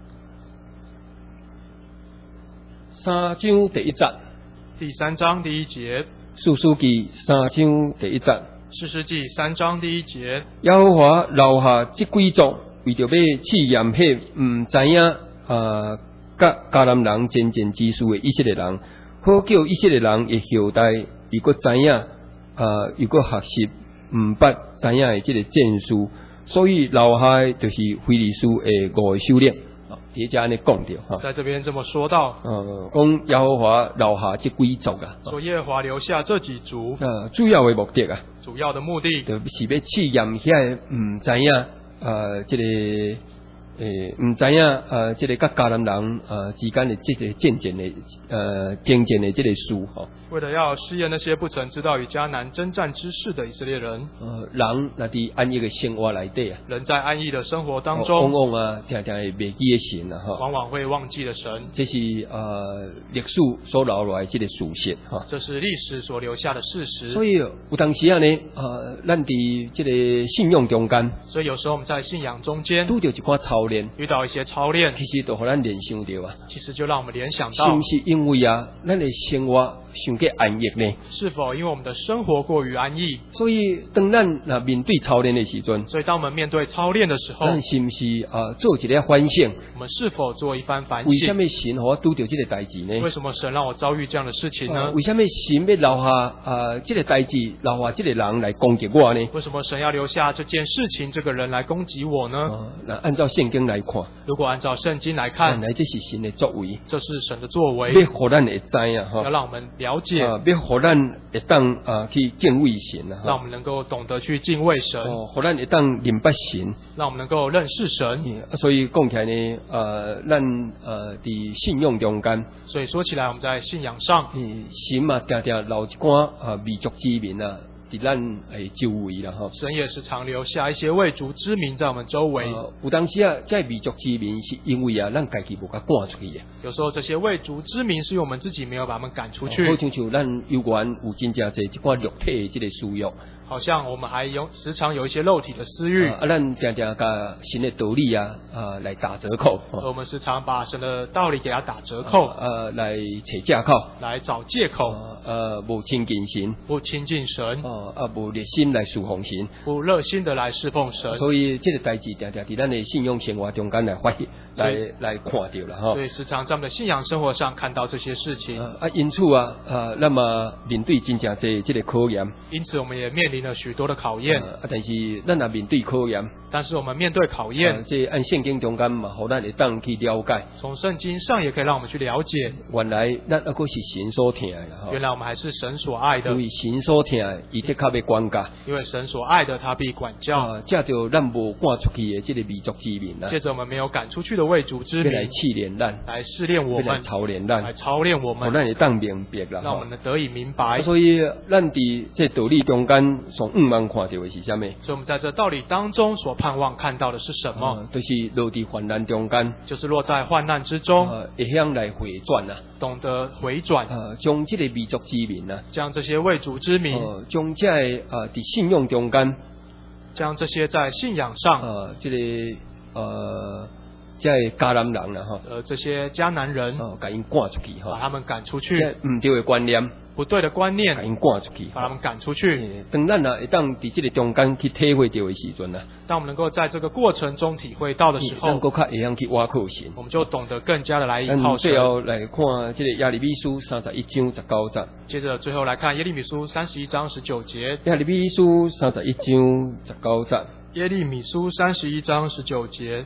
Speaker 1: 三章第一节，
Speaker 2: 第三章第一节，
Speaker 1: 士师记三章第一节，
Speaker 2: 士师记三章第一节，
Speaker 1: 耶和华留下这几族，为着要试验迄唔知影啊，甲迦南人真正之事的以色列人，好叫以色列人的后代，如果知影啊，如果学习唔捌知影的这个战术，所以留下的就是非利士的五个首领。伫遮安尼讲着哈，
Speaker 2: 在这边这么说到，
Speaker 1: 呃，讲耶和华留下这几族啊，
Speaker 2: 说耶和华留下这几族，
Speaker 1: 呃，主要的目的啊，
Speaker 2: 主要的目的
Speaker 1: 就是要试验遐唔知影呃，这个诶唔知影呃，这个甲迦南人呃之间的这个渐渐的呃渐渐的这个事吼。
Speaker 2: 为了要试验那些不曾知道与迦南征战之事的以色列人，
Speaker 1: 呃，人那伫安逸的生活内底啊，
Speaker 2: 人在安逸的生活当
Speaker 1: 往
Speaker 2: 中，
Speaker 1: 往啊，常常会忘记的神啊，哈，
Speaker 2: 往往会忘记了神。
Speaker 1: 这是呃历史所留落来这个事实哈。
Speaker 2: 这是历史所留下的事实。
Speaker 1: 所以有当时啊呢，呃，咱伫这个信仰中间，
Speaker 2: 所以有时候我们在信仰中间
Speaker 1: 拄着一寡操练，
Speaker 2: 遇到一些操练，
Speaker 1: 其实都互咱联想到啊，
Speaker 2: 其实就让我们联想
Speaker 1: 是
Speaker 2: 到
Speaker 1: 不，是因为啊，咱的生活伤过安逸呢？
Speaker 2: 是否因为我们的生活过于安逸，
Speaker 1: 所以当咱若面对操练的时阵，
Speaker 2: 所以当我们面对操练的时候，
Speaker 1: 咱是不是啊做一个反省？
Speaker 2: 我们是否做一番反
Speaker 1: 为什
Speaker 2: 省？
Speaker 1: 么神互我拄着这个代志呢？
Speaker 2: 为什么神让我遭遇这样的事情呢？
Speaker 1: 啊为什么神要留下啊这个代志，留下这个人来攻击我呢？
Speaker 2: 为什么神要留下这件事情，这个人来攻击我呢？
Speaker 1: 啊，那按照圣经来看，
Speaker 2: 如果按照圣经来
Speaker 1: 原
Speaker 2: 看，
Speaker 1: 来这是神的作为，
Speaker 2: 这是神的作为，
Speaker 1: 要互咱会知啊，
Speaker 2: 要
Speaker 1: 哈，
Speaker 2: 让我们了解，
Speaker 1: 啊，要互咱会当啊去敬畏神啊，哈，
Speaker 2: 让我们能够懂得去敬畏神，
Speaker 1: 哦，互咱会当明白神。
Speaker 2: 让我们能够认识神。
Speaker 1: 啊，所以讲起来呢，呃，咱呃伫信仰中间，
Speaker 2: 所以说起来，我们在信仰上，
Speaker 1: 诶，神啊，定定留一寡啊未族之民啊，伫咱诶周围啦，吼。
Speaker 2: 神也时常留下一些未族之民在我们周围。
Speaker 1: 呃有当时啊，这未族之民是因为啊，咱家己无甲赶出去啊。
Speaker 2: 有时候这些未族之民是因为我们自己没有把他们赶出去，
Speaker 1: 好像像咱有缘有真正侪一寡肉体的这个需要，
Speaker 2: 好像我们还有时常有一些肉体的私欲，
Speaker 1: 啊，咱常常甲神的道理啊啊来打折扣，
Speaker 2: 而我们时常把神的道理给他打折扣，
Speaker 1: 呃来找借口，
Speaker 2: 来找借口，
Speaker 1: 呃无亲近神，
Speaker 2: 不亲近神，
Speaker 1: 哦啊无热心来侍奉神，
Speaker 2: 不热心的来侍奉神。
Speaker 1: 所以这个代志常常伫咱的信仰生活中间来发现，来来看到了哈。
Speaker 2: 所以时常在我们的信仰生活上看到这些事情，
Speaker 1: 啊，啊因此啊，啊，那么面对真正这这个考验，
Speaker 2: 因此我们也面临了许多的考验。
Speaker 1: 啊，但是咱若面对考验，
Speaker 2: 但是我们面对考验，
Speaker 1: 啊、这按圣经中间嘛，互咱会当去了解，
Speaker 2: 从圣经上也可以让我们去了解，
Speaker 1: 原来咱还阁是神所听的哈。
Speaker 2: 原来我们还是神所爱的，
Speaker 1: 因为神所听的，伊的确要管教。
Speaker 2: 因为神所爱的，他必管教。
Speaker 1: 啊，借着咱无赶出去的这个民族之民啊，
Speaker 2: 借着我们没有赶出去的未族之民，
Speaker 1: 要来试炼咱，
Speaker 2: 来试炼我
Speaker 1: 要来
Speaker 2: 们，
Speaker 1: 操练咱，
Speaker 2: 来操练我
Speaker 1: 互
Speaker 2: 们，
Speaker 1: 咱会当明白啦。
Speaker 2: 让我们能得以明白。
Speaker 1: 所以咱伫这道理中间，上五望看到的是什么？
Speaker 2: 所以我们在这道理当中所盼望看到的是什么？
Speaker 1: 啊、就是落伫患难中间，
Speaker 2: 就是落在患难之中，
Speaker 1: 啊，会向来回转啊，
Speaker 2: 懂得回转，
Speaker 1: 啊，将这个民族之民啊，
Speaker 2: 将这些未族之民，
Speaker 1: 呃，将这个啊伫信仰中间，
Speaker 2: 将这些在信仰上，
Speaker 1: 啊，这个呃，这个迦南人啦，哈，
Speaker 2: 呃，这些迦南人，
Speaker 1: 哦，甲因赶出去哈，
Speaker 2: 把他们赶出去，
Speaker 1: 这唔对的观念，
Speaker 2: 不对的观
Speaker 1: 甲
Speaker 2: 念，
Speaker 1: 因赶出去，
Speaker 2: 把他们赶出去。
Speaker 1: 当咱啊会当伫这个中间去体会到的时阵啊，
Speaker 2: 当我们能够在这个过程中体会到的时候，
Speaker 1: 咱搁较会晓去挖靠神。
Speaker 2: 我们就懂得更加的来依靠
Speaker 1: 咱最
Speaker 2: 神。
Speaker 1: 后来看这个亚利比书三十一章十九节。
Speaker 2: 接着最后来看耶利米书三十一章十九节。
Speaker 1: 亚利比书三十一章十九节。
Speaker 2: 耶利米书三十一章十九节。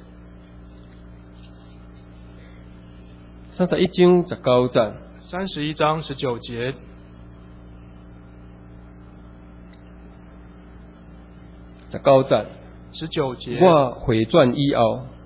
Speaker 1: 三十一章十九节。
Speaker 2: 三十一章十九节。
Speaker 1: 十九节。
Speaker 2: 十九节。
Speaker 1: 我回转以后，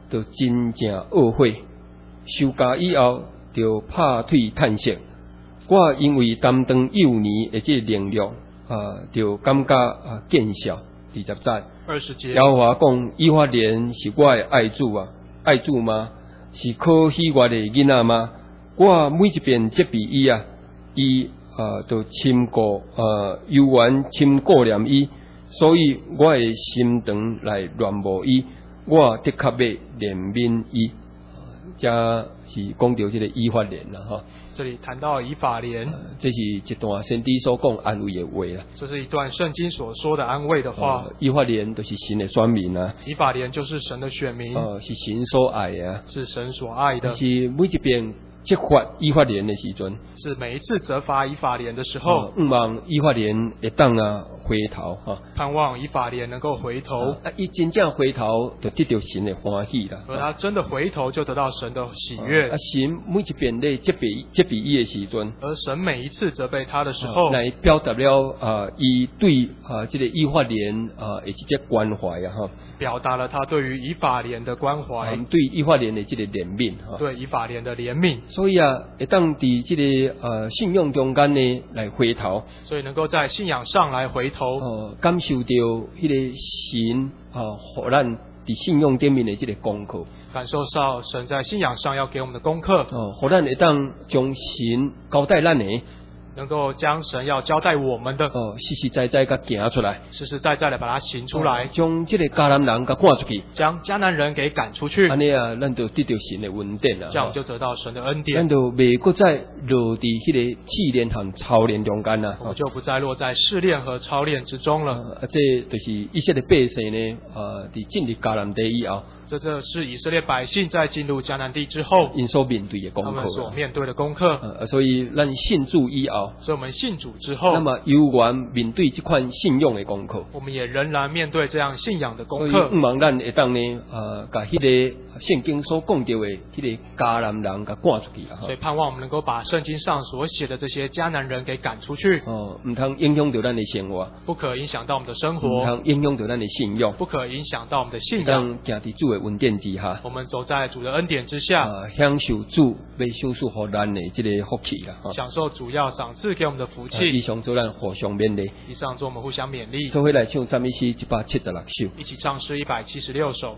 Speaker 1: 就真正懊悔，受教以后就拍腿叹息。我因为担当幼年的这个能力，啊，就感觉啊见笑。二十节，
Speaker 2: 二十节，
Speaker 1: 耶和华讲：以法莲是我的爱主啊，爱主吗？是可喜悦的囡仔吗？我每一遍责备伊啊，伊啊就深过呃悠远深顾念伊，所以我的心肠来恋慕伊，我的确要怜悯伊。这是讲到这个以法莲啦，哈。
Speaker 2: 这里谈到以法莲、呃，
Speaker 1: 这是一段先知所讲安慰的话啦。
Speaker 2: 这是一段圣经所说的安慰的话。
Speaker 1: 呃、以法莲就是神的选民啊。
Speaker 2: 以法莲就是神的选民。
Speaker 1: 呃，是神所爱的啊。
Speaker 2: 是神所爱的。
Speaker 1: 是每一遍责罚以法莲的时阵，
Speaker 2: 是每一次责罚以法莲的时候，
Speaker 1: 盼望以法莲会当啊回头哈，
Speaker 2: 盼望以法莲能够回头，
Speaker 1: 啊，伊真正回头就得到神的欢喜啦。
Speaker 2: 而他真的回头就得到神的喜悦。
Speaker 1: 啊，神每一遍咧责备责备伊的时阵，
Speaker 2: 而神每一次责备他的时候，
Speaker 1: 来表达了啊，伊对啊这个以法莲啊的这个关怀啊哈，
Speaker 2: 表达了他对于以法莲的关怀，
Speaker 1: 对以法莲的这个怜悯哈，
Speaker 2: 对以法莲的怜悯。
Speaker 1: 所以啊，会当伫这个呃信仰中间呢来回头，
Speaker 2: 所以能够在信仰上来回头，
Speaker 1: 哦，感受到迄个神啊，互咱伫信仰顶面的这个功课，
Speaker 2: 感受到神在信仰上要给我们的功课，
Speaker 1: 哦，互咱会当将神交代咱的。
Speaker 2: 能够将神要交代我们的
Speaker 1: 哦，实实在在甲行出来，
Speaker 2: 实实在在的把它行出来，
Speaker 1: 将这个迦南人甲赶出去，
Speaker 2: 将迦南人给赶出去。
Speaker 1: 安尼啊，咱就得到神的恩典啦，
Speaker 2: 这样就得到神的恩典，
Speaker 1: 咱就袂搁再落伫迄个试炼和操练中间啦，
Speaker 2: 我们就不再落在试炼和操练之中了。
Speaker 1: 啊，这就是以色列百姓呢，啊，伫进入迦南地以后。
Speaker 2: 这这是以色列百姓在进入迦南地之后，
Speaker 1: 因所面对的功课，
Speaker 2: 他们所面对的功课。
Speaker 1: 呃，所以咱信主以后，
Speaker 2: 所以我们信主之后，
Speaker 1: 那么犹原面对这款信仰的功课，
Speaker 2: 我们也仍然面对这样信仰的功课。
Speaker 1: 所以，唔望咱会当呢，呃，把迄个圣经所讲到的迄个迦南人给赶出去啦。
Speaker 2: 所以盼望我们能够把圣经上所写的这些迦南人给赶出去。
Speaker 1: 哦，唔通影响到咱的生活，
Speaker 2: 不可影响到我们的生活，
Speaker 1: 唔通影响到咱的信仰，
Speaker 2: 不可影响到我们的信仰。
Speaker 1: 行伫主的恩典之下。
Speaker 2: 我们走在主的恩典之下，
Speaker 1: 呃、享受主要赏赐予咱的这个福气啦，
Speaker 2: 享受主要赏赐给我们的福气。
Speaker 1: 以上做咱互相勉励，
Speaker 2: 以上做我们互相勉励。
Speaker 1: 做回来唱赞美诗一百七十六首，
Speaker 2: 一起唱诗一百七十六首。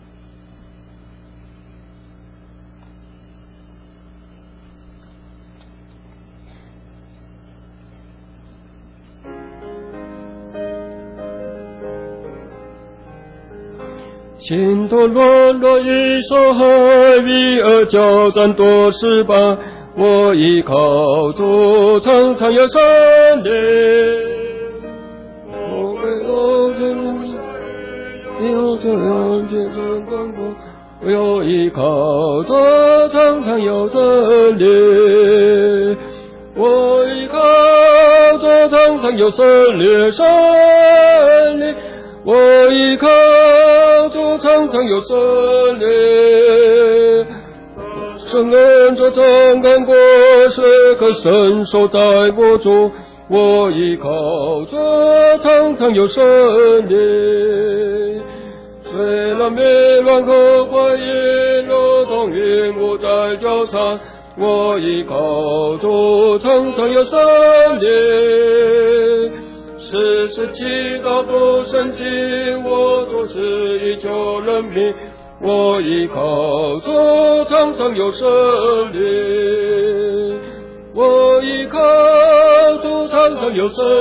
Speaker 1: 心头乱落一手海里，而交战多失败。我依靠主，常常有胜利。我为我的路，有这样见证光过。我要依靠主，常常有胜利。我依靠主，常常有胜利，胜利。我依靠主，常常有胜利。圣恩这常看过，时刻伸手在我中。我依靠主，常常有胜利。虽然灭乱和怀疑，若动云雾在交缠，我依靠主，常常有胜利。时时祈祷不生气，我做事以求人民。我依靠主，常常有胜利。我依靠主，常常有胜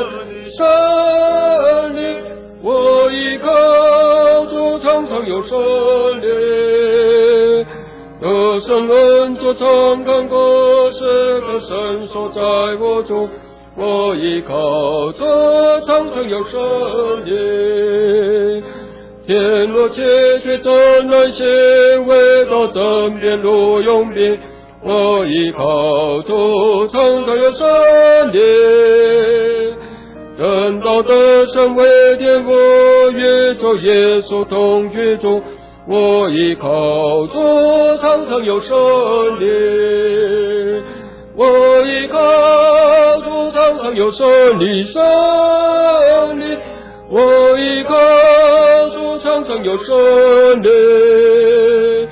Speaker 1: 利。我依靠主，常常有胜利。得胜恩作常看过，时刻伸手在我中。我依靠主，常常有胜利。天若切却真难行，未到枕边路永别。我依靠主，常常有胜利。人道的身为天父，宇宙耶稣同居中。我依靠主，常常有胜利。我依靠主，常常有胜利，胜利。我依靠主，常常有胜利。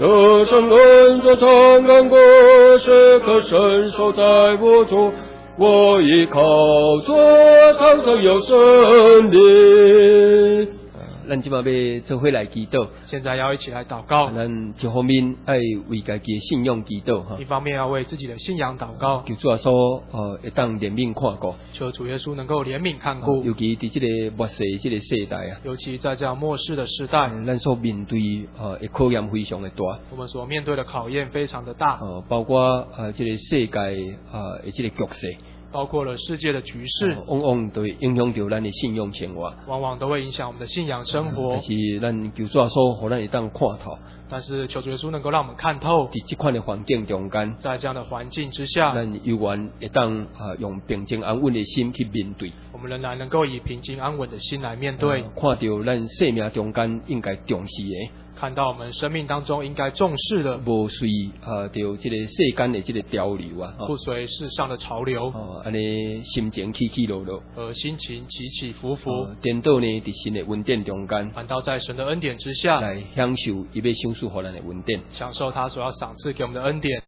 Speaker 1: 得胜恩所常看过，时刻伸手在我中。我依靠主，常常有胜利。咱即马要做伙来祈祷，
Speaker 2: 现在要一起来祷告。
Speaker 1: 咱一方面爱为家己的信仰祈祷哈，
Speaker 2: 一方面要为自己的信仰祷告，
Speaker 1: 求主耶稣呃会当怜悯看顾，
Speaker 2: 求主耶稣能够怜悯看顾，
Speaker 1: 尤其伫这个末世这个世代啊，
Speaker 2: 尤其在这样末世的时代，
Speaker 1: 咱所面对呃的考验非常的大，
Speaker 2: 我们所面对的考验非常的大，
Speaker 1: 呃，包括呃这个世界呃的这个局势。
Speaker 2: 包括了世界的局势，
Speaker 1: 往往都会影响到咱的信仰生活，
Speaker 2: 往往都会影响我们的信仰生活。
Speaker 1: 但是咱求主耶稣，互咱会当看透。
Speaker 2: 但是求主耶稣能够让我们看透，
Speaker 1: 在这款的环境中间，
Speaker 2: 在这样的环境之下，
Speaker 1: 咱犹原会当啊用平静安稳的心去面对。
Speaker 2: 我们仍然能够以平静安稳的心来面对，
Speaker 1: 呃、看到咱生命中间应该重视的。
Speaker 2: 看到我们生命当中应该重视的，
Speaker 1: 无随啊，就这个世间的这个潮流啊，
Speaker 2: 不随世上的潮流，
Speaker 1: 哦，安尼心情起起落落，
Speaker 2: 而心情起起伏伏，
Speaker 1: 哦、颠倒呢，伫神的恩典中间，
Speaker 2: 反倒在神的恩典之下，
Speaker 1: 来享受伊要享受互咱的恩典，
Speaker 2: 享受他所要赏赐给我们的恩典。